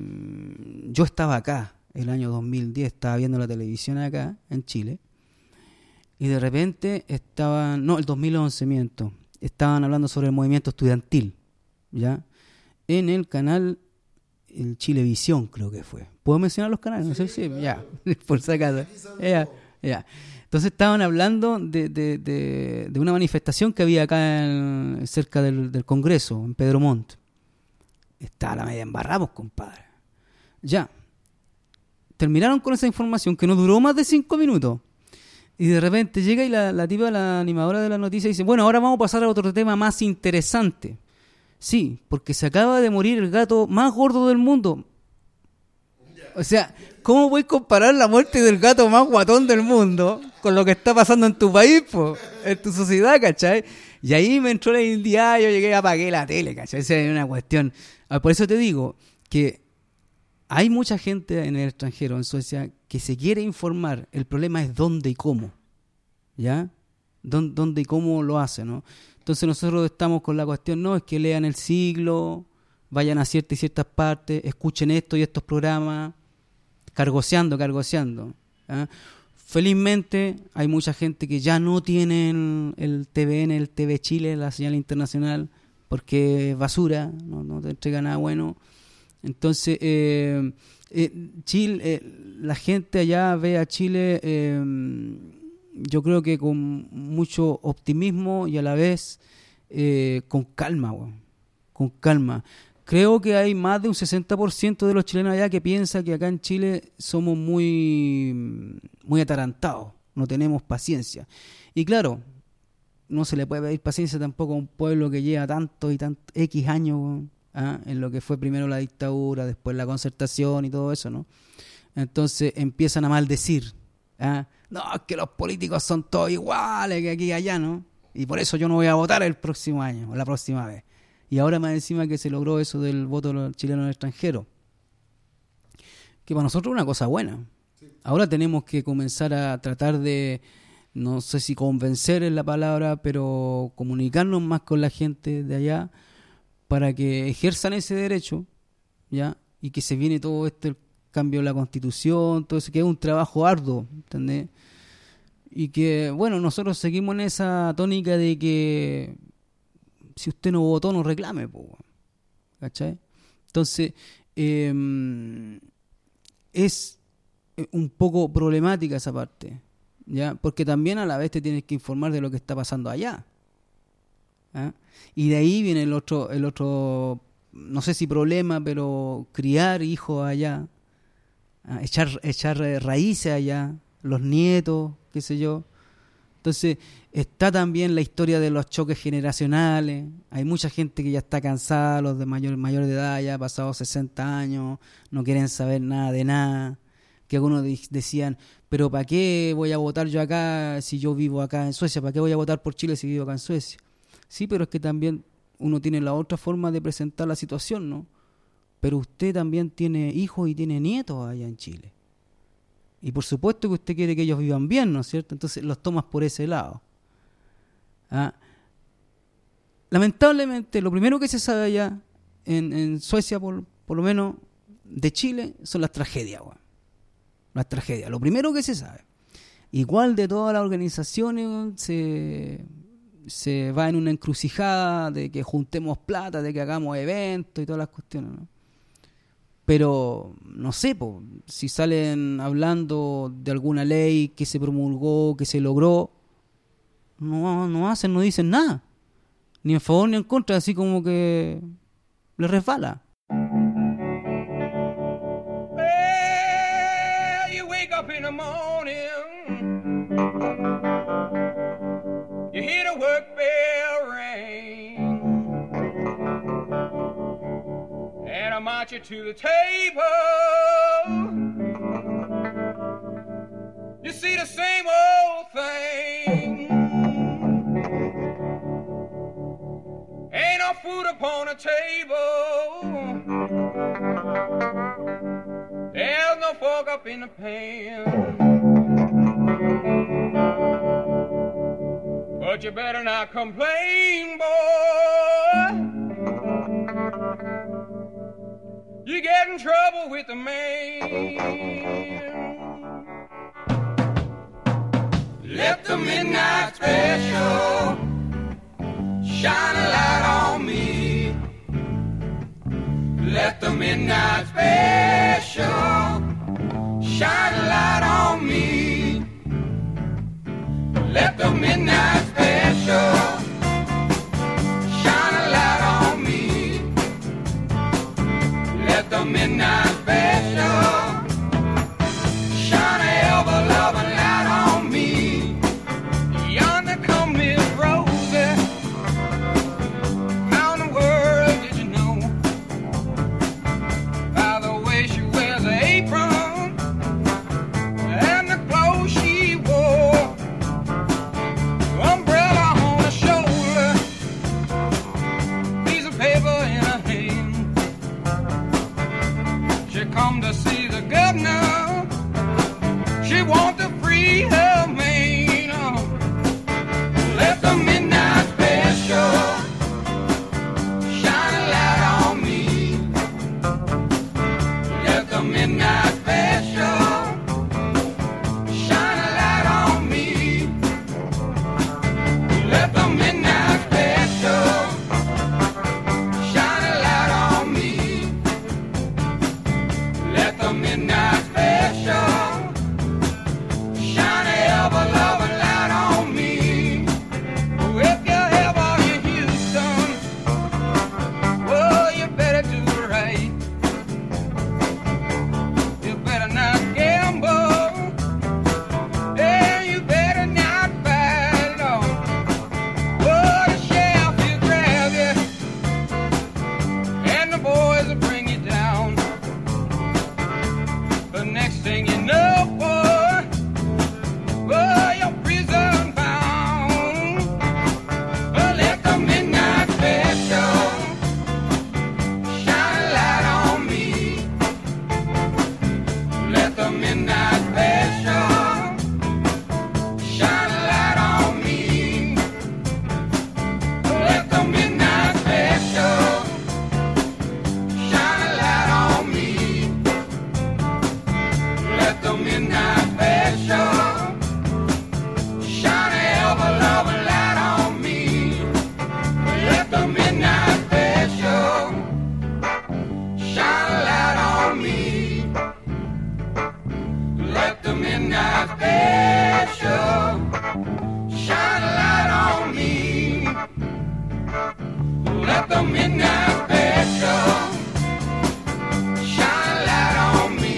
yo estaba acá, el año dos mil diez, estaba viendo la televisión acá, en Chile, y de repente estaban, no, el dos mil once, miento, estaban hablando sobre el movimiento estudiantil, ¿ya? En el canal, el Chilevisión creo que fue. ¿Puedo mencionar los canales? No sé si, ya, por si acaso. Ya. Ya. Entonces estaban hablando de, de, de, de una manifestación que había acá en, cerca del, del Congreso, en Pedro Montt. Estaba la media embarrada, pues, compadre. Ya. Terminaron con esa información que no duró más de cinco minutos. Y de repente llega y la, la tipa, la animadora de la noticia, dice, bueno, ahora vamos a pasar a otro tema más interesante. Sí, porque se acaba de morir el gato más gordo del mundo. O sea, ¿cómo voy a comparar la muerte del gato más guatón del mundo con lo que está pasando en tu país, po? En tu sociedad, ¿cachai? Y ahí me entró la india, yo llegué y apagué la tele, ¿cachai? Esa es una cuestión. Por eso te digo que hay mucha gente en el extranjero, en Suecia, que se quiere informar. El problema es dónde y cómo, ¿ya? Dónde, dónde y cómo lo hace, ¿no? Entonces nosotros estamos con la cuestión, no, es que lean El Siglo, vayan a ciertas y ciertas partes, escuchen esto y estos programas, cargoseando, cargoseando. ¿eh? Felizmente hay mucha gente que ya no tiene el T V N, el T V Chile, la señal internacional, porque es basura, no, no te entrega nada bueno. Entonces, eh, eh, Chile, eh, la gente allá ve a Chile, eh, yo creo que con mucho optimismo y a la vez eh, con calma, bueno, con calma. Creo que hay más de un sesenta por ciento de los chilenos allá que piensa que acá en Chile somos muy, muy atarantados, no tenemos paciencia. Y claro, no se le puede pedir paciencia tampoco a un pueblo que lleva tantos y tantos X años ¿ah? en lo que fue primero la dictadura, después la concertación y todo eso, ¿no? Entonces empiezan a maldecir. ¿ah? No, es que los políticos son todos iguales que aquí y allá, ¿no? Y por eso yo no voy a votar el próximo año o la próxima vez. Y ahora más encima que se logró eso del voto chileno en el extranjero. Que para nosotros es una cosa buena. Ahora tenemos que comenzar a tratar de, no sé si convencer es la palabra, pero comunicarnos más con la gente de allá para que ejerzan ese derecho, ¿ya? Y que se viene todo este el cambio de la Constitución, todo eso, que es un trabajo arduo, ¿entendés? Y que, bueno, nosotros seguimos en esa tónica de que si usted no votó, no reclame, po, ¿cachai? Entonces, eh, es un poco problemática esa parte, ¿ya? Porque también a la vez te tienes que informar de lo que está pasando allá. ¿eh? Y de ahí viene el otro, el otro, no sé si problema, pero criar hijos allá, ¿eh? echar, echar raíces allá, los nietos, qué sé yo. Entonces, está también la historia de los choques generacionales. Hay mucha gente que ya está cansada, los de mayor, mayor de edad, ya pasados sesenta años, no quieren saber nada de nada. Que algunos decían, pero ¿para qué voy a votar yo acá si yo vivo acá en Suecia? ¿Para qué voy a votar por Chile si vivo acá en Suecia? Sí, pero es que también uno tiene la otra forma de presentar la situación, ¿no? Pero usted también tiene hijos y tiene nietos allá en Chile. Y por supuesto que usted quiere que ellos vivan bien, ¿no es cierto? Entonces los tomas por ese lado. ¿Ah? Lamentablemente, lo primero que se sabe allá en, en Suecia, por, por lo menos de Chile, son las tragedias, güey. Las tragedias, lo primero que se sabe. Igual de todas las organizaciones se, se va en una encrucijada de que juntemos plata, de que hagamos eventos y todas las cuestiones, ¿no? Pero, no sé, po, si salen hablando de alguna ley que se promulgó, que se logró, no, no hacen, no dicen nada. Ni en favor ni en contra, así como que les resbala.
Well, you wake up in the morning invite you to the table. You see the same old thing. Ain't no food upon the table. There's no fork up in the pan. But you better not complain, boy. You get in trouble with the man. Let the midnight special shine a light on me. Let the midnight special shine a light on me. Let the midnight special shine a light on me. Let the midnight special shine a ever-loving light on me. Yonder come Miss Rosie. How in the world did you know? By the way she wears her apron and the clothes she wore. Umbrella on her shoulder, piece of paper in her hand. She come to see the governor. She want to free her man. Oh. Let the midnight special shine a light on me. Let the midnight special shine a light on me. Let the midnight special shine a light on me. Let the midnight special shine a ever-loving light on me. If you ever in Houston, well, you better do it right. You better not gamble, and you better not fight it on. Oh, the sheriff will grab you, and the boys will bring you down. The next thing you know, boy, oh, you're prison bound. Oh, let the midnight special shine a light on me. Let the midnight special shine a light on me. Let the midnight special shine a light on me. Let the midnight special shine a ever-loving light on me. Let the midnight special shine a light on me. Let the midnight special shine a light on me. Let the midnight special shine a light on me.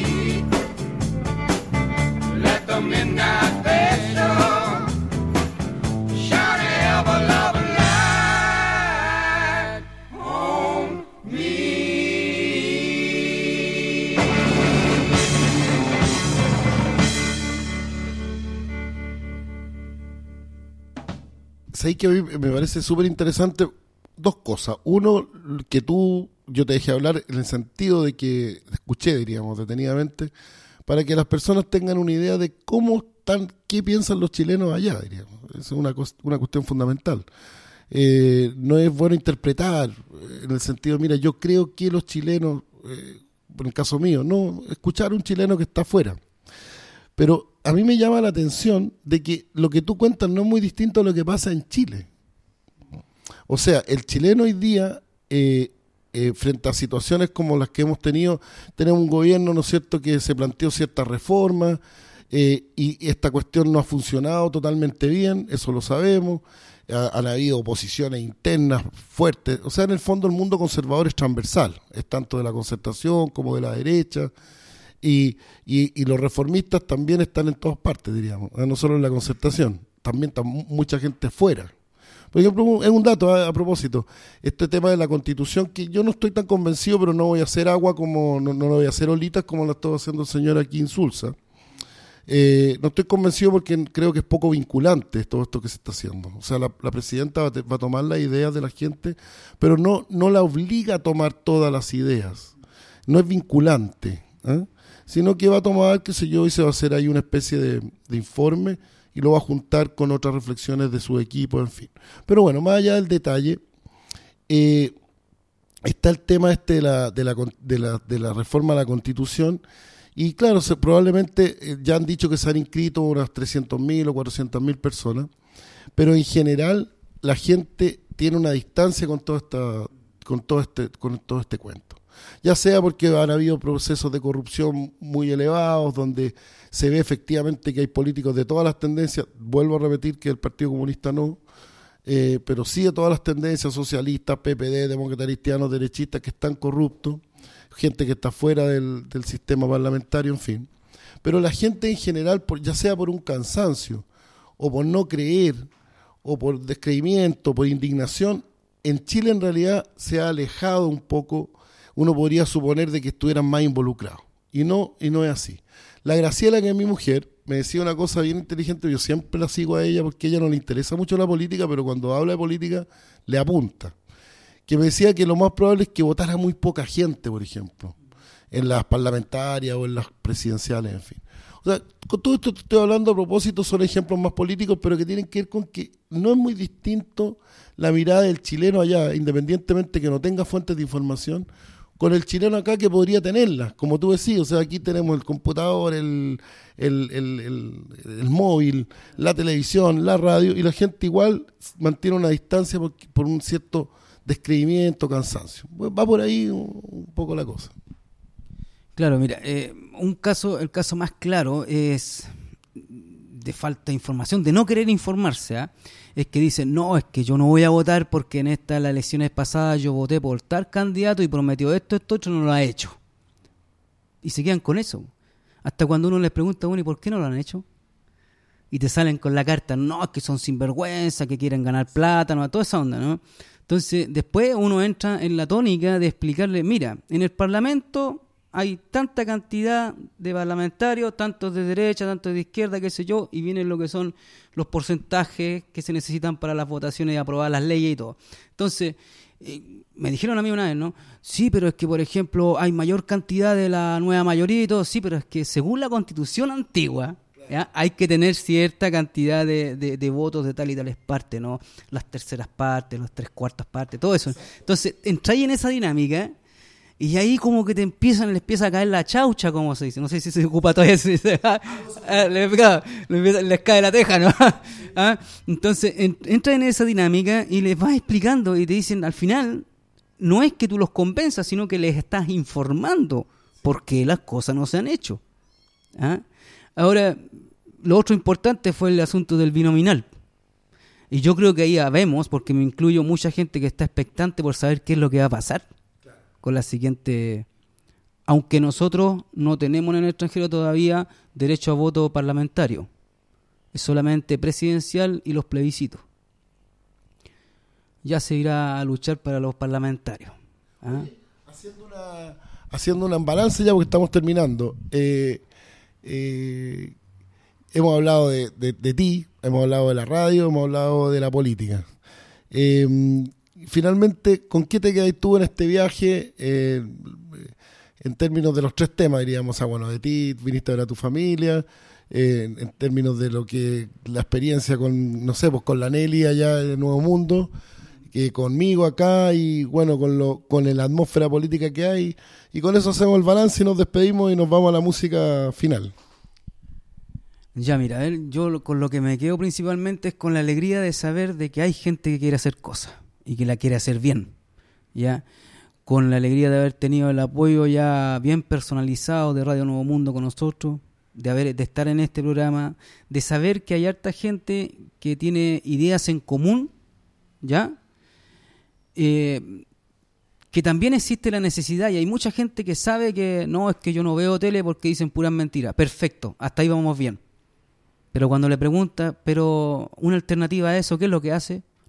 Let the midnight special shine a ever-loving light on me.
¿Sabes que a mí me parece súper interesante? Dos cosas. Uno, que tú, yo te dejé hablar en el sentido de que escuché, diríamos, detenidamente, para que las personas tengan una idea de cómo están, qué piensan los chilenos allá, diríamos. Es una, cos- una cuestión fundamental. Eh, no es bueno interpretar, eh, en el sentido, mira, yo creo que los chilenos, eh, en el caso mío, no, escuchar a un chileno que está afuera. Pero a mí me llama la atención de que lo que tú cuentas no es muy distinto a lo que pasa en Chile. O sea, el chileno hoy día, eh, eh, frente a situaciones como las que hemos tenido, tenemos un gobierno, ¿no es cierto?, que se planteó ciertas reformas, eh, y esta cuestión no ha funcionado totalmente bien, eso lo sabemos. Ha, han habido oposiciones internas fuertes. O sea, en el fondo el mundo conservador es transversal, es tanto de la concertación como de la derecha. Y, y, y los reformistas también están en todas partes, diríamos, no solo en la concertación, también está mucha gente fuera. Por ejemplo, un- es un dato a, a propósito, este tema de la Constitución, que yo no estoy tan convencido, pero no voy a hacer agua como, no, no lo voy a hacer olitas como lo está haciendo el señor aquí Insulza. Eh, no estoy convencido porque creo que es poco vinculante todo esto que se está haciendo. O sea, la, la presidenta va a, te- va a tomar las ideas de la gente, pero no, no la obliga a tomar todas las ideas. No es vinculante, ¿eh? Sino que va a tomar, qué sé yo, y se va a hacer ahí una especie de, de informe y lo va a juntar con otras reflexiones de su equipo, en fin. Pero bueno, más allá del detalle, eh, está el tema este de la, de la, con- de la, de la reforma a la Constitución. Y claro, se, probablemente eh, ya han dicho que se han inscrito unas trescientos mil o cuatrocientos mil personas, pero en general la gente tiene una distancia con todo, esta, con todo, este, con todo este cuento. Ya sea porque han habido procesos de corrupción muy elevados, donde se ve efectivamente que hay políticos de todas las tendencias, vuelvo a repetir que el Partido Comunista no, eh, pero sí de todas las tendencias, socialistas, P P D, demócratas cristianos, derechistas, que están corruptos, gente que está fuera del, del sistema parlamentario, en fin. Pero la gente en general, por, ya sea por un cansancio, o por no creer, o por descreimiento, por indignación, en Chile en realidad se ha alejado un poco, uno podría suponer de que estuvieran más involucrados. Y no, y no es así. La Graciela, que es mi mujer, me decía una cosa bien inteligente, yo siempre la sigo a ella porque a ella no le interesa mucho la política, pero cuando habla de política le apunta. Que me decía que lo más probable es que votara muy poca gente, por ejemplo, en las parlamentarias o en las presidenciales, en fin. O sea, con todo esto que estoy hablando a propósito son ejemplos más políticos, pero que tienen que ver con que no es muy distinto la mirada del chileno allá, independientemente que no tenga fuentes de información, con el chileno acá que podría tenerlas, como tú decías. O sea, aquí tenemos el computador, el, el, el, el, el móvil, la televisión, la radio, y la gente igual mantiene una distancia por, por un cierto descreimiento, cansancio. Va por ahí un, un poco la cosa.
Claro, mira, eh, un caso, el caso más claro es de falta de información, de no querer informarse, ¿eh? Es que dicen, no, es que yo no voy a votar porque en estas las elecciones pasadas yo voté por tal candidato y prometió esto, esto, otro, no lo ha hecho. Y se quedan con eso. Hasta cuando uno les pregunta, bueno, ¿y por qué no lo han hecho? Y te salen con la carta, no, es que son sinvergüenza, que quieren ganar plata, no, toda esa onda, ¿no? Entonces, después uno entra en la tónica de explicarle, mira, en el Parlamento hay tanta cantidad de parlamentarios, tantos de derecha, tantos de izquierda, qué sé yo, y vienen lo que son los porcentajes que se necesitan para las votaciones y aprobar las leyes y todo. Entonces, eh, me dijeron a mí una vez, ¿no? Sí, pero es que, por ejemplo, hay mayor cantidad de la nueva mayoría y todo. Sí, pero es que según la Constitución antigua, ¿ya? Hay que tener cierta cantidad de, de, de votos de tal y tales partes, ¿no? Las terceras partes, las tres cuartas partes, todo eso. Entonces, entráis en esa dinámica y ahí como que te empiezan, les empieza a caer la chaucha, como se dice. No sé si se ocupa todavía, se dice, ah, ah, les, les, les cae la teja, ¿no? ¿Ah? Entonces, en, entra en esa dinámica y les vas explicando y te dicen, al final, no es que tú los convenzas, sino que les estás informando por qué las cosas no se han hecho. ¿Ah? Ahora, lo otro importante fue el asunto del binominal. Y yo creo que ahí ya vemos, porque me incluyo mucha gente que está expectante por saber qué es lo que va a pasar claro. Con la siguiente... Aunque nosotros no tenemos en el extranjero todavía derecho a voto parlamentario. Es solamente presidencial y los plebiscitos. Ya se irá a luchar para los parlamentarios. ¿Ah?
Oye, haciendo una, haciendo una balance ya porque estamos terminando. Eh... Eh, hemos hablado de, de, de ti, hemos hablado de la radio, hemos hablado de la política. Eh, finalmente, ¿con qué te quedas tú en este viaje? Eh, en términos de los tres temas, diríamos, ah, bueno, de ti, viniste a ver a tu familia, eh, en términos de lo que la experiencia con, no sé, pues con la Nelly allá en el Nuevo Mundo, que conmigo acá y bueno, con lo con la atmósfera política que hay, y con eso hacemos el balance y nos despedimos y nos vamos a la música final.
Ya mira, a ver, yo con lo que me quedo principalmente es con la alegría de saber de que hay gente que quiere hacer cosas y que la quiere hacer bien, ya, con la alegría de haber tenido el apoyo ya bien personalizado de Radio Nuevo Mundo con nosotros, de haber de estar en este programa, de saber que hay harta gente que tiene ideas en común, ya. Eh, que también existe la necesidad y hay mucha gente que sabe que no, es que yo no veo tele porque dicen puras mentiras. Perfecto, hasta ahí vamos bien. Pero cuando le pregunta, pero una alternativa a eso, ¿qué es lo que hace?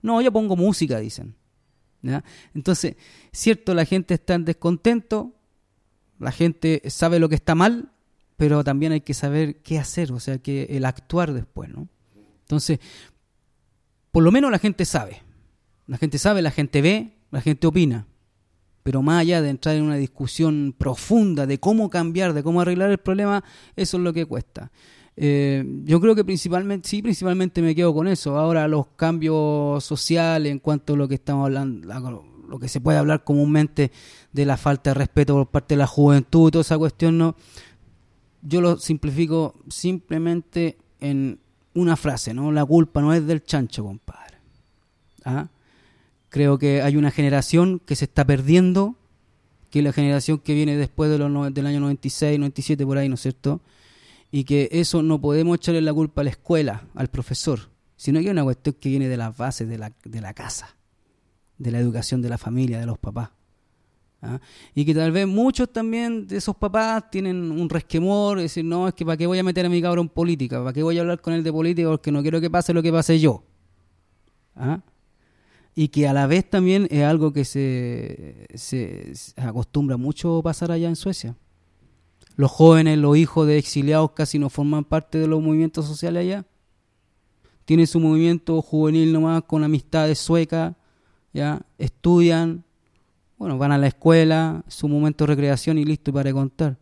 No, yo pongo música, dicen. ¿Ya? Entonces, cierto, la gente está en descontento, la gente sabe lo que está mal, pero también hay que saber qué hacer, o sea, que el actuar después, ¿no? Entonces, por lo menos la gente sabe. La gente sabe, la gente ve, la gente opina. Pero más allá de entrar en una discusión profunda de cómo cambiar, de cómo arreglar el problema, eso es lo que cuesta. Eh, yo creo que principalmente, sí, principalmente me quedo con eso. Ahora los cambios sociales en cuanto a lo que estamos hablando, lo que se puede hablar comúnmente de la falta de respeto por parte de la juventud y toda esa cuestión, no, yo lo simplifico simplemente en una frase, ¿no? La culpa no es del chancho, compadre. ¿Ah? Creo que hay una generación que se está perdiendo, que es la generación que viene después de los, del año noventa y seis, noventa y siete, por ahí, ¿no es cierto? Y que eso no podemos echarle la culpa a la escuela, al profesor, sino que es una cuestión que viene de las bases de la, de la casa, de la educación de la familia, de los papás. ¿Ah? Y que tal vez muchos también de esos papás tienen un resquemor, es decir, no, es que para qué voy a meter a mi cabro en política, para qué voy a hablar con él de política, porque no quiero que pase lo que pase yo. ¿Ah? Y que a la vez también es algo que se, se, se acostumbra mucho pasar allá en Suecia. Los jóvenes, los hijos de exiliados casi no forman parte de los movimientos sociales allá. Tienen su movimiento juvenil nomás con amistades suecas, ya estudian, bueno, van a la escuela, su momento de recreación y listo para contar.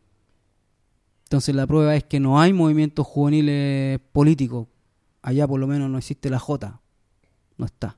Entonces la prueba es que no hay movimientos juveniles políticos. Allá por lo menos no existe la Jota, no está.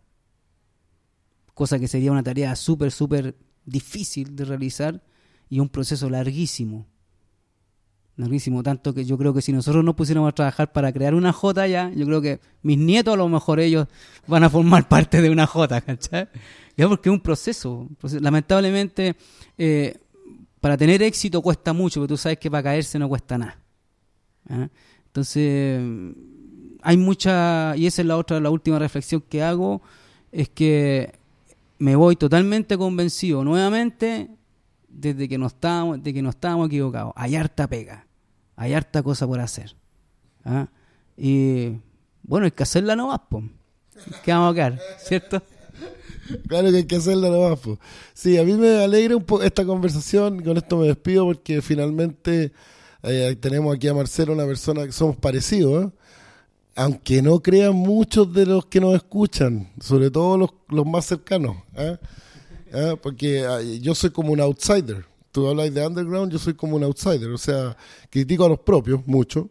Cosa que sería una tarea súper, súper difícil de realizar y un proceso larguísimo. Larguísimo, tanto que yo creo que si nosotros nos pusiéramos a trabajar para crear una Jota ya, yo creo que mis nietos a lo mejor ellos van a formar parte de una Jota, ¿cachai? Ya, porque es un proceso. Lamentablemente, eh, para tener éxito cuesta mucho, pero tú sabes que para caerse no cuesta nada. ¿Ah? Entonces, hay mucha, y esa es la otra, la última reflexión que hago, es que me voy totalmente convencido nuevamente desde que no estábamos, de que no estábamos equivocados. Hay harta pega, hay harta cosa por hacer. ¿Ah? Y bueno, hay que hacerla nomás, po. ¿Qué vamos a quedar? ¿Cierto?
Claro que hay que hacerla nomás, po. Sí, a mí me alegra un poco esta conversación, con esto me despido porque finalmente eh, tenemos aquí a Marcelo, una persona que somos parecidos, ¿eh? Aunque no crean muchos de los que nos escuchan, sobre todo los, los más cercanos, ¿eh? ¿Eh? Porque eh, yo soy como un outsider. Tú hablas de underground, yo soy como un outsider, o sea, critico a los propios mucho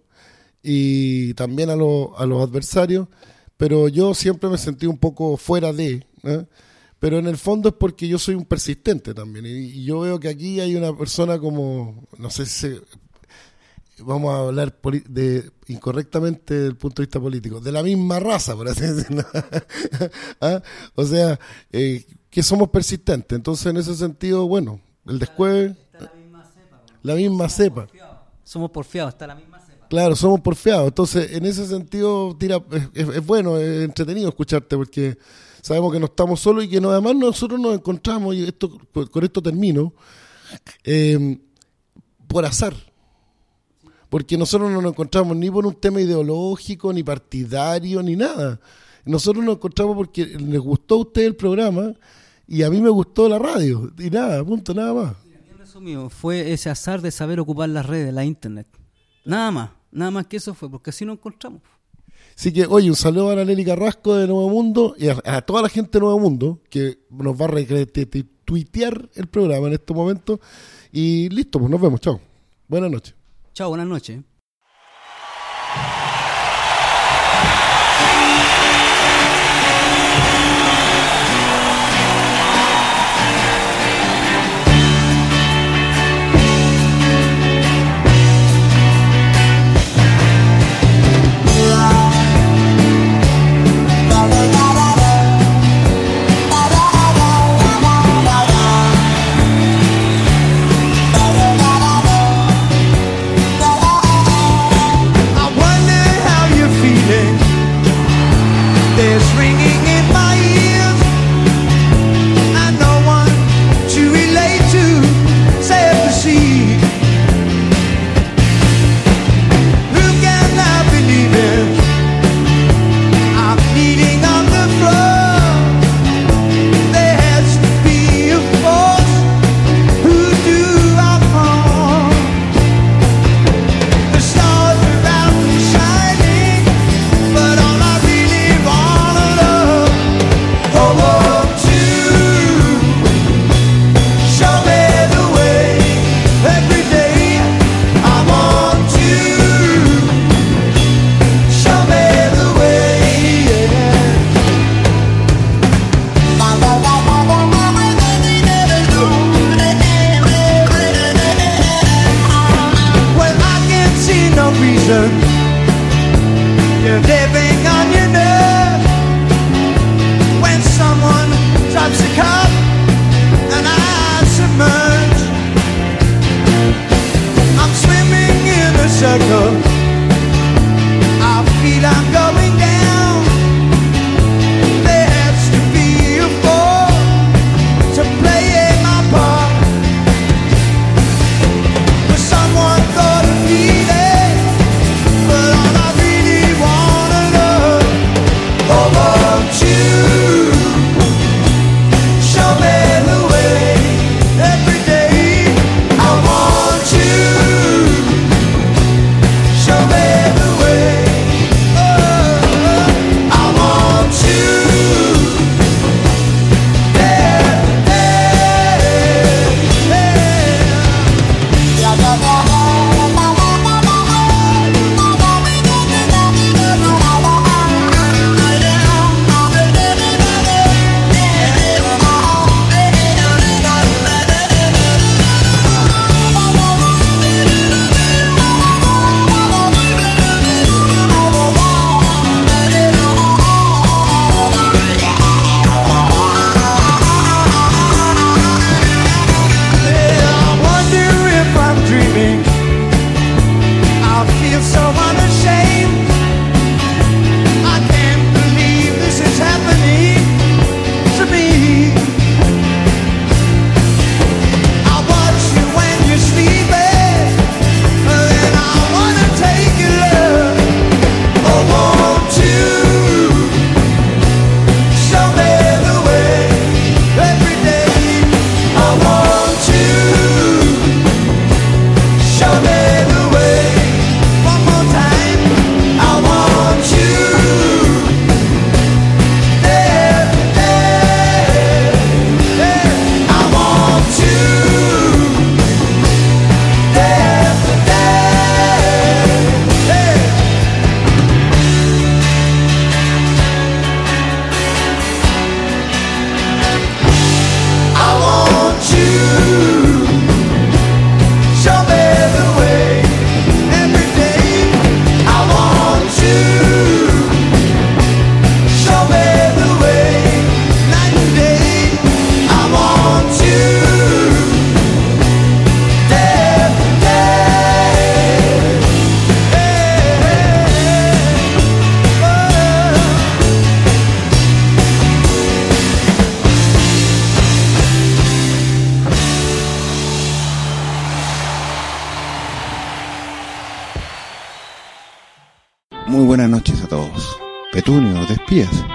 y también a, lo, a los adversarios, pero yo siempre me sentí un poco fuera de, ¿eh? Pero en el fondo es porque yo soy un persistente también y, y yo veo que aquí hay una persona como, no sé si se, vamos a hablar poli- de incorrectamente desde el punto de vista político, de la misma raza, por así decirlo. ¿Ah? O sea, eh, que somos persistentes. Entonces, en ese sentido, bueno, el descueve,
Está la misma cepa.
la misma cepa.
Somos porfiados, está la misma cepa.
Claro, somos porfiados. Entonces, en ese sentido, tira, es, es, es bueno, es entretenido escucharte porque sabemos que no estamos solos y que no, además nosotros nos encontramos, y esto con esto termino, eh, por azar. Porque nosotros no nos encontramos ni por un tema ideológico, ni partidario, ni nada. Nosotros nos encontramos porque les gustó a ustedes el programa y a mí me gustó la radio. Y nada, punto, nada más.
En resumido, fue ese azar de saber ocupar las redes, la internet. Nada más, nada más que eso fue, porque así nos encontramos.
Así que, oye, un saludo a la Nelly Carrasco de Nuevo Mundo y a, a toda la gente de Nuevo Mundo que nos va a retuitear el programa en estos momentos. Y listo, pues nos vemos, chao. Buenas noches.
Chao, buenas noches.
Bye. no reason. You're living on your nerve. When someone drops a cup and I submerge, I'm swimming in a circle. I feel I'm going down. There has to be a fall to play my part. But someone got a feeling, but all I really wanna know, oh, won't you show me the way every day? I want you, show me the way. Oh, I want you. Yeah, I wonder if I'm dreaming. I feel so unashamed. I can't believe this is happening to me. I watch you when you're sleeping, and I wanna take your love. Oh, won't you show me the way every day? I want you, show me the way. One more time, I want you. Yeah, yeah, yeah. I want you. Yeah, yeah, yeah. I want you. Show me the way every day. I want you. Show me the way night and day. I want you. Yeah, yeah,
Muy buenas noches a todos. Petunio, despídase.